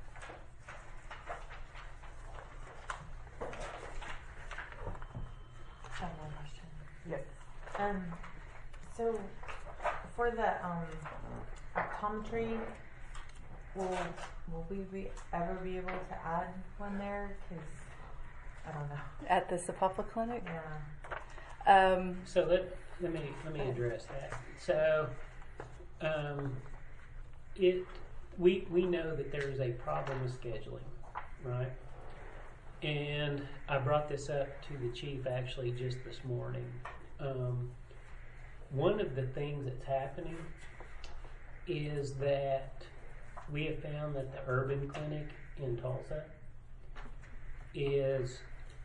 I have one question. Yes. Um, so for the um, optometry, will will we be, ever be able to add one there? Because I don't know. At the Sapapa Clinic? Yeah. Um, So let, let me let me address that. So um, it we we know that there is a problem with scheduling, right? And I brought this up to the chief actually just this morning. Um, one of the things that's happening is that we have found that the urban clinic in Tulsa is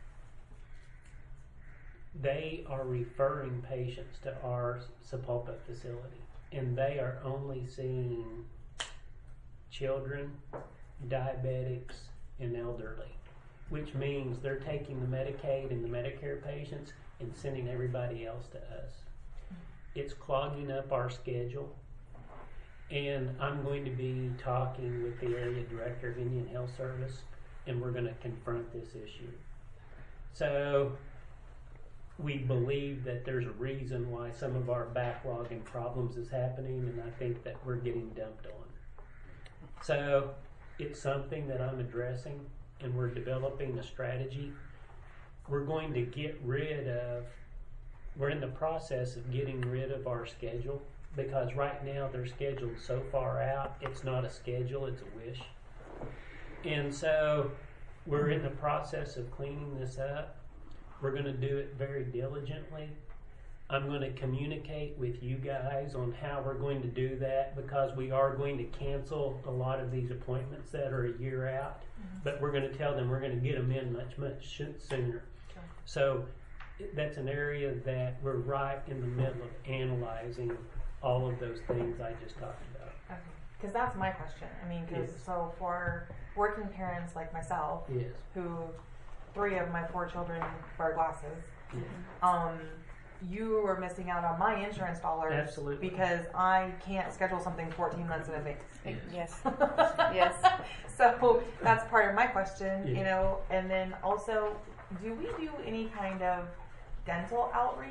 they are referring patients to our Sapulpa facility, and they are only seeing children, diabetics, and elderly, which means they're taking the Medicaid and the Medicare patients and sending everybody else to us. It's clogging up our schedule, and I'm going to be talking with the area director of Indian Health Service, and we're going to confront this issue. So we believe that there's a reason why some of our backlog and problems is happening, and I think that we're getting dumped on. So it's something that I'm addressing, and we're developing a strategy. We're going to get rid of, we're in the process of getting rid of our schedule, because right now they're scheduled so far out, it's not a schedule, it's a wish. And so we're in the process of cleaning this up. We're going to do it very diligently. I'm going to communicate with you guys on how we're going to do that, because we are going to cancel a lot of these appointments that are a year out, mm-hmm. but we're going to tell them we're going to get them in much, much sooner. Sure. So that's an area that we're right in the middle of analyzing all of those things I just talked about. Okay. Because that's my question. I mean, because yes. so for working parents like myself, yes. who three of my four children wear glasses, mm-hmm. um, you are missing out on my insurance dollars. Absolutely. Because I can't schedule something fourteen months in advance. Yes. Yes. So that's part of my question, yeah. you know. And then also, do we do any kind of dental outreach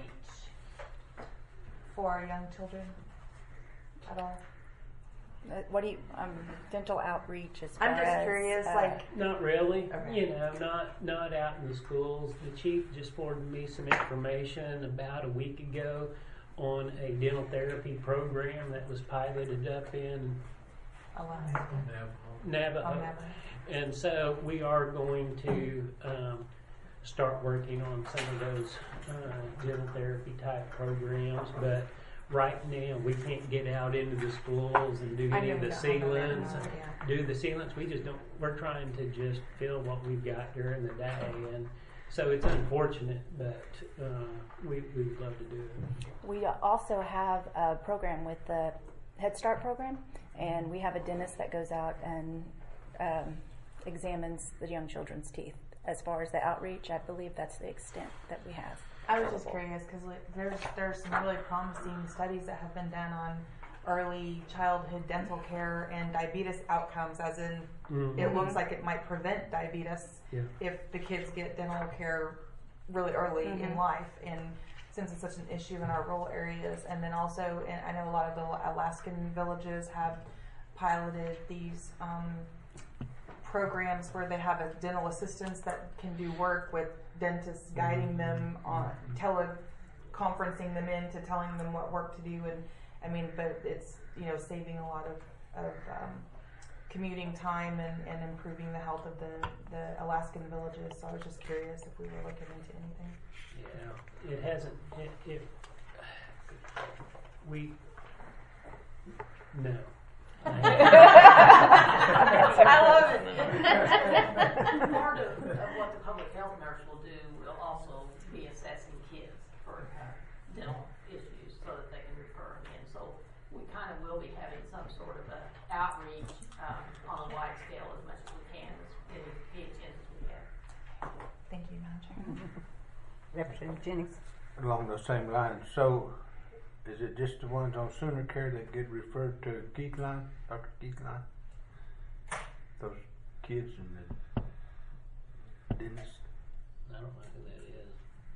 for our young children at all? Uh, what do you, um, dental outreach as far I'm just as, curious, uh, like. Not really. Okay. You know, not not out in the schools. The chief just forwarded me some information about a week ago on a dental therapy program that was piloted up in Navajo. Oh, And so we are going to um, start working on some of those uh, dental therapy type programs, but right now we can't get out into the schools and do any of the sealants. Yeah. Do the sealants. We just don't. We're trying to just fill what we've got during the day, and so it's unfortunate, but uh, we we would love to do it. We also have a program with the Head Start program, and we have a dentist that goes out and um, examines the young children's teeth. As far as the outreach, I believe that's the extent that we have. I was just curious because there's there's some really promising studies that have been done on early childhood dental care and diabetes outcomes, as in mm-hmm. it looks like it might prevent diabetes yeah. if the kids get dental care really early mm-hmm. in life, and since it's such an issue in our rural areas. And then also, and I know a lot of the Alaskan villages have piloted these um, programs where they have a dental assistants that can do work with dentists guiding them on teleconferencing them into telling them what work to do. And I mean, but it's, you know, saving a lot of, of um, commuting time and, and improving the health of the, the Alaskan villages. So I was just curious if we were looking into anything. Yeah, it hasn't, it, it we, no. I love it. Part of, of what the public health nurse will do will also be assessing kids for uh, dental issues so that they can refer them in. So we kind of will be having some sort of a outreach um, on a wide scale as much as we can, as many P H Ns as we have. Thank you, Madam Chair. Representative Jennings. Along those same lines, so is it just the ones on Sooner Care that get referred to Geekline, Doctor Geekline? Those kids and the dentist? I don't know who that is.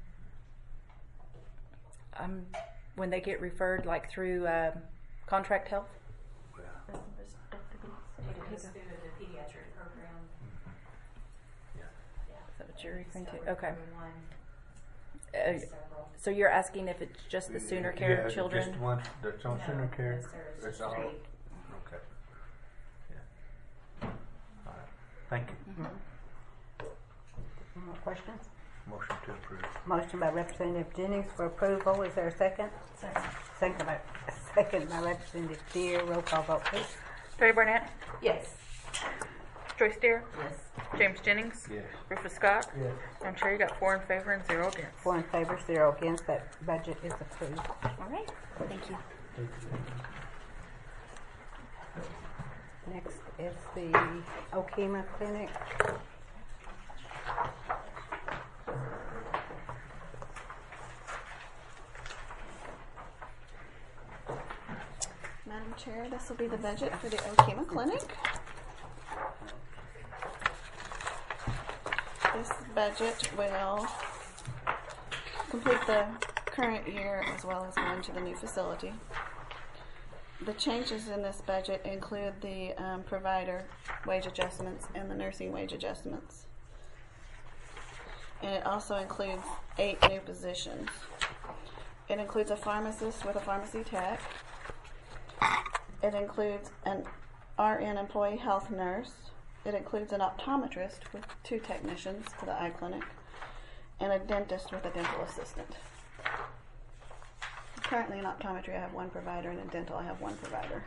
Um, when they get referred, like through uh, contract health. Yeah. It's through the pediatric program. Yeah. Is that what you're referring to? Okay. Uh, so you're asking if it's just the Sooner Care yeah, children? Just the ones that's on No, Sooner Care? there's That's all? three. Okay. Yeah. All right. Thank you. Mm-hmm. More questions? Motion to approve. Motion by Representative Jennings for approval. Is there a second? Second. Second by, second by Representative Deere. Roll call vote, please. Terry Barnett, Yes. Joyce Deere, Yes. James Jennings, Yes. Rufus Scott. Yes. I'm sure you got four in favor and zero against. Four in favor, zero against. That budget is approved. All right. Thank you. Next is the Okema Clinic. Madam Chair, this will be the budget for the Okema Clinic. This budget will complete the current year as well as go into the new facility. The changes in this budget include the um, provider wage adjustments and the nursing wage adjustments. And it also includes eight new positions. It includes a pharmacist with a pharmacy tech. It includes an R N employee health nurse. It includes an optometrist with two technicians for the eye clinic, and a dentist with a dental assistant. Currently in optometry I have one provider, and in dental I have one provider.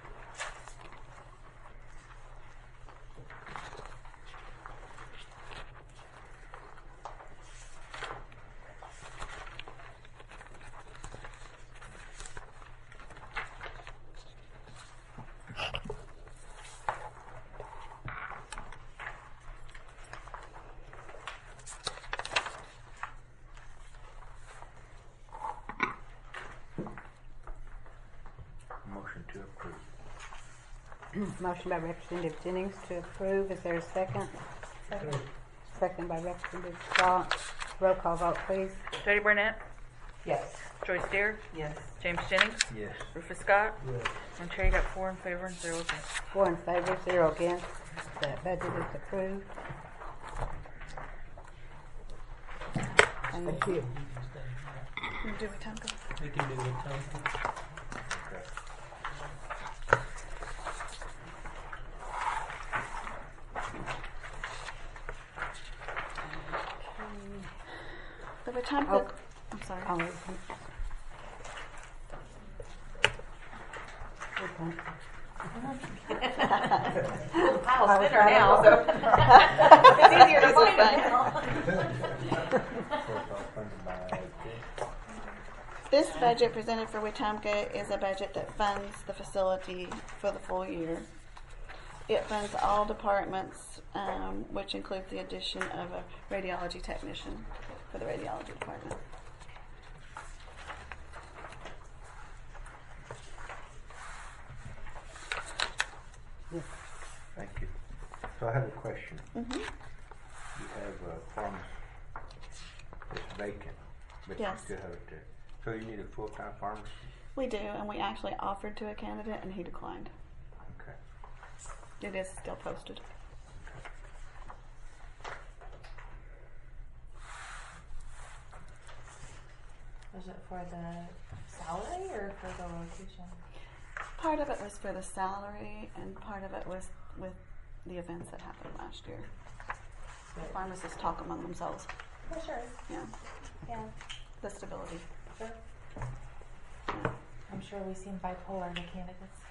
Motion to approve. Motion by Representative Jennings to approve. Is there a second? Second. Second by Representative Scott. Roll call vote, please. Terry Barnett, Yes. Joyce Deere, Yes. James Jennings, Yes. Rufus Scott. Yes. I'm sure you got four in favor and zero against. Four in favor, zero against. That budget is approved. And the Thank you. Do we time go? We can do it, Tom. The return Oh. book. I'm sorry. Oh, okay. Okay. I'll I spin was her trying to now, look. so it's easier to This is find fine. it now. This budget presented for Wetumpka is a budget that funds the facility for the full year. It funds all departments, um, which includes the addition of a radiology technician for the radiology department. Thank you. So I have a question. Mm-hmm. You have a pharmacy that's vacant, but Yes. you still have it there. So you need a full-time pharmacist? We do, and we actually offered to a candidate, and he declined. Okay. It is still posted. Was it for the salary or for the location? Part of it was for the salary, and part of it was with the events that happened last year. The pharmacists talk among themselves. For sure. Yeah. Yeah. The stability. Sure. I'm sure we've seen bipolar the candidates.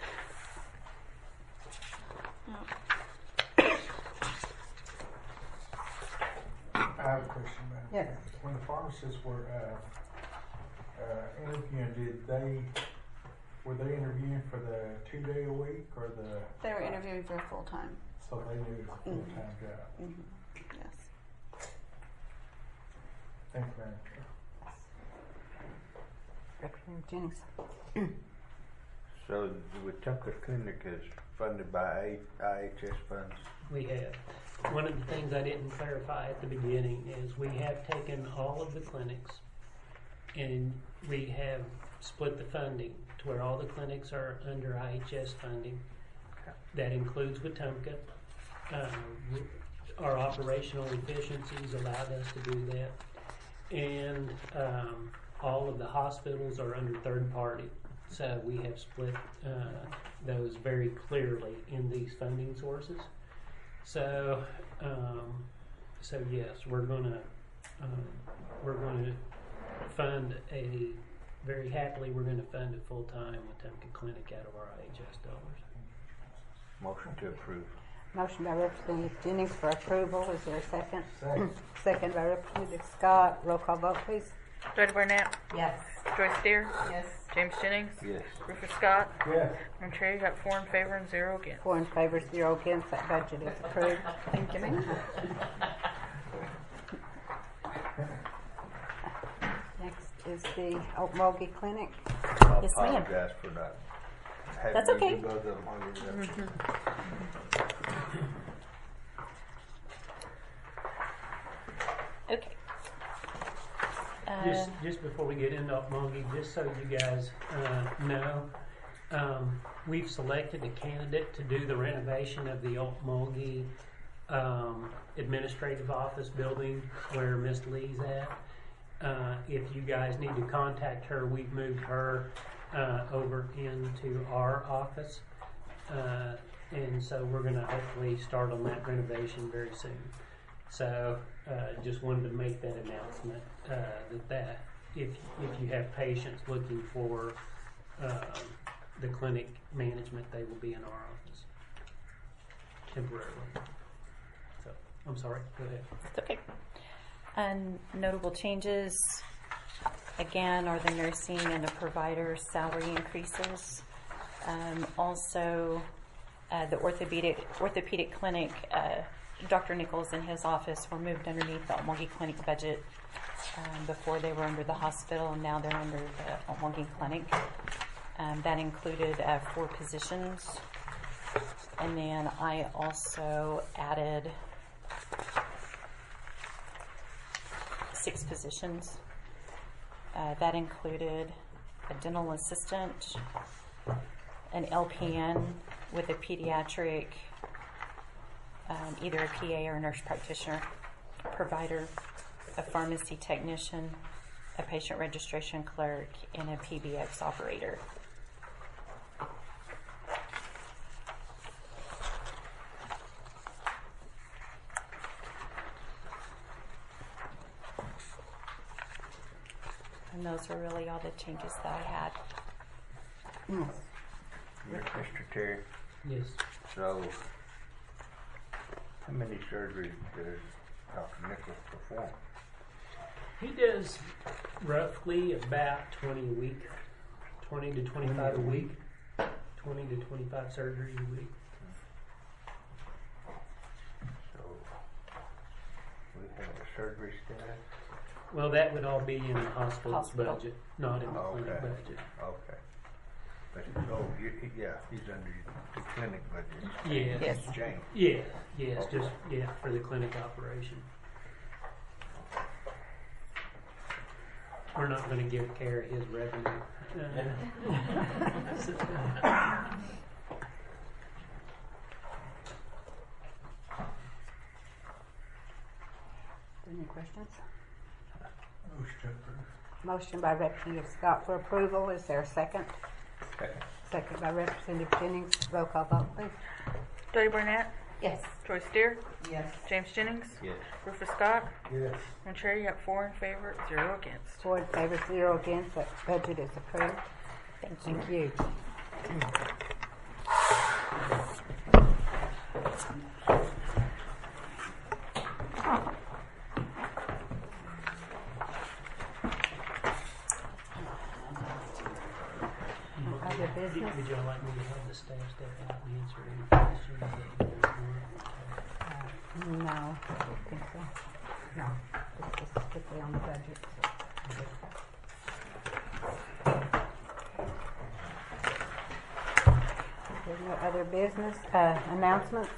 I have a question, Madam Yeah. Chair. When the pharmacists were uh, uh, interviewing, did they were they interviewing for the two day a week or the? They were interviewing for a full time. So they knew it was a full time job. Mm-hmm. Yes. Thank you, Madam Chair. Representative Jennings. So the Wetumpka Clinic is funded by I H S funds? We have. One of the things I didn't clarify at the beginning is we have taken all of the clinics and we have split the funding to where all the clinics are under I H S funding. That includes Wetumpka. Um, our operational efficiencies allowed us to do that. And um, all of the hospitals are under third party. So we have split uh, those very clearly in these funding sources. So, um, so yes, we're gonna um, we're gonna fund a very happily we're gonna fund a full time Wetumpka Clinic out of our I H S dollars. Motion to approve. Motion by Representative Jennings for approval. Is there a second? Second. Second by Representative Scott. Roll call vote, please. Jody Barnett, Yes. Joyce Deer, Yes. James Jennings, Yes. Rufus Scott. Yes. Madam Chair, you got four in favor and zero against. Four in favor, zero against. That budget is approved. Thank you, ma'am. Next is the Okmulgee Clinic. I Yes, ma'am. apologize for not having That's you okay. do both of them on your reps. Okay. Uh, Just, just before we get into Okmulgee, just so you guys uh, know, um, we've selected a candidate to do the renovation of the Okmulgee um, administrative office building where Miss Lee's at. Uh, if you guys need to contact her, we've moved her uh, over into our office. Uh, and so we're going to hopefully start on that renovation very soon. So uh, just wanted to make that announcement uh, that that if if you have patients looking for um, the clinic management, they will be in our office temporarily. So I'm sorry. Go ahead. It's okay. And notable changes again are the nursing and the provider salary increases. Um, also, uh, the orthopedic orthopedic clinic. Uh, Doctor Nichols and his office were moved underneath the Okmulgee Clinic budget. Um, before they were under the hospital, and now they're under the Okmulgee Clinic. Um, that included uh, four positions. And then I also added six positions. Uh, that included a dental assistant, an L P N with a pediatric Um, either a P A or a nurse practitioner, a provider, a pharmacy technician, a patient registration clerk, and a P B X operator. And those were really all the changes that I had. Yes. Mister Terry, Yes. so how many surgeries does Doctor Nichols perform? He does roughly about twenty a week, twenty to twenty-five a week, twenty to twenty-five surgeries a week. So we have a surgery staff? Well, that would all be in the hospital's Hospital. budget, not in the Okay. clinic budget. Okay. But, oh, you, yeah, he's under the clinic budget. Yes. Yes. It's changed. Yeah, yes, Okay. just, yeah, for the clinic operation. We're not gonna give care of his revenue. Uh, Any questions? Motion to approve. Motion by Representative Scott for approval. Is there a second? Second. Second by Representative Jennings. Roll call vote, please. Jody Burnett, Yes. Joyce Steer, Yes. James Jennings, Yes. Rufus Scott, Yes. and Chair, you got four in favor, zero against. Four in favor, zero against. That budget is approved. Thank you. Thank you. Other business? Would y'all like me to have the staff step out and answer any questions? that you want? Uh, no, I don't think so. No, this is strictly on the budget. There's no other business. Uh, announcements?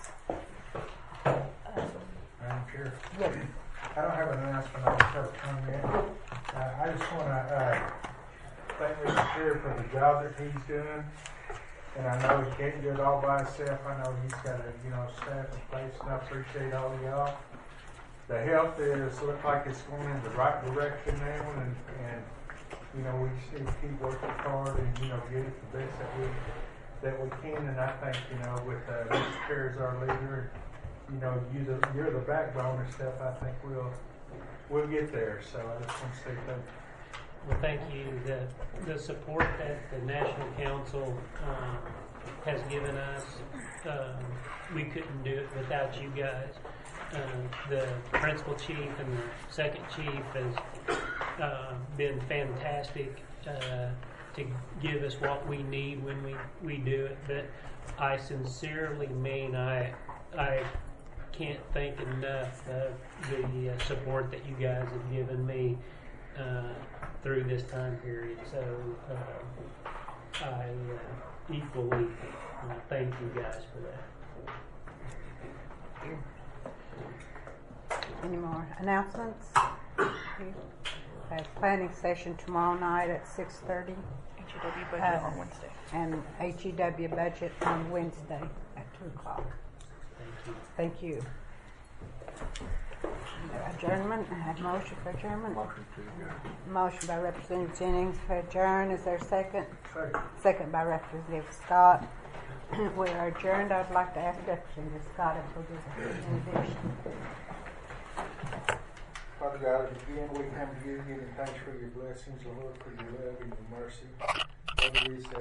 Madam Chair? Yes. I don't have an announcement. I just have a comment. Uh, I just want to uh, thank Mister Sheriff for the job that he's doing. And I know he can't do it all by himself. I know he's got a you know staff in place, and I appreciate all of y'all. The health is look like it's going in the right direction now, and, and you know we just need to keep working hard and you know get it the best that we that we can. And I think you know with uh, Mister Kerr as our leader, you know you the, you're the backbone and stuff. I think we'll we'll get there. So I just want to say thank you. Well, thank you. The, the support that the National Council uh, has given us, um, we couldn't do it without you guys. Uh, the principal chief and the second chief has uh, been fantastic uh, to give us what we need when we, we do it. But I sincerely mean I I can't thank enough of the uh, support that you guys have given me uh, through this time period. So uh, I uh, equally uh, thank you guys for that. Any more announcements? We have planning session tomorrow night at six thirty. H E W budget uh, on Wednesday. And H E W budget on Wednesday at two o'clock. Thank you. Thank you. Adjournment. I have motion for adjournment. Motion to adjourn. Motion by Representative Jennings for adjourn. Is there a second? Second. Second by Representative Scott. We are adjourned. I'd like to ask Representative Scott if we'll do the benediction. Father God, again we come to you giving thanks for your blessings, Lord, for your love and your mercy. Father, we say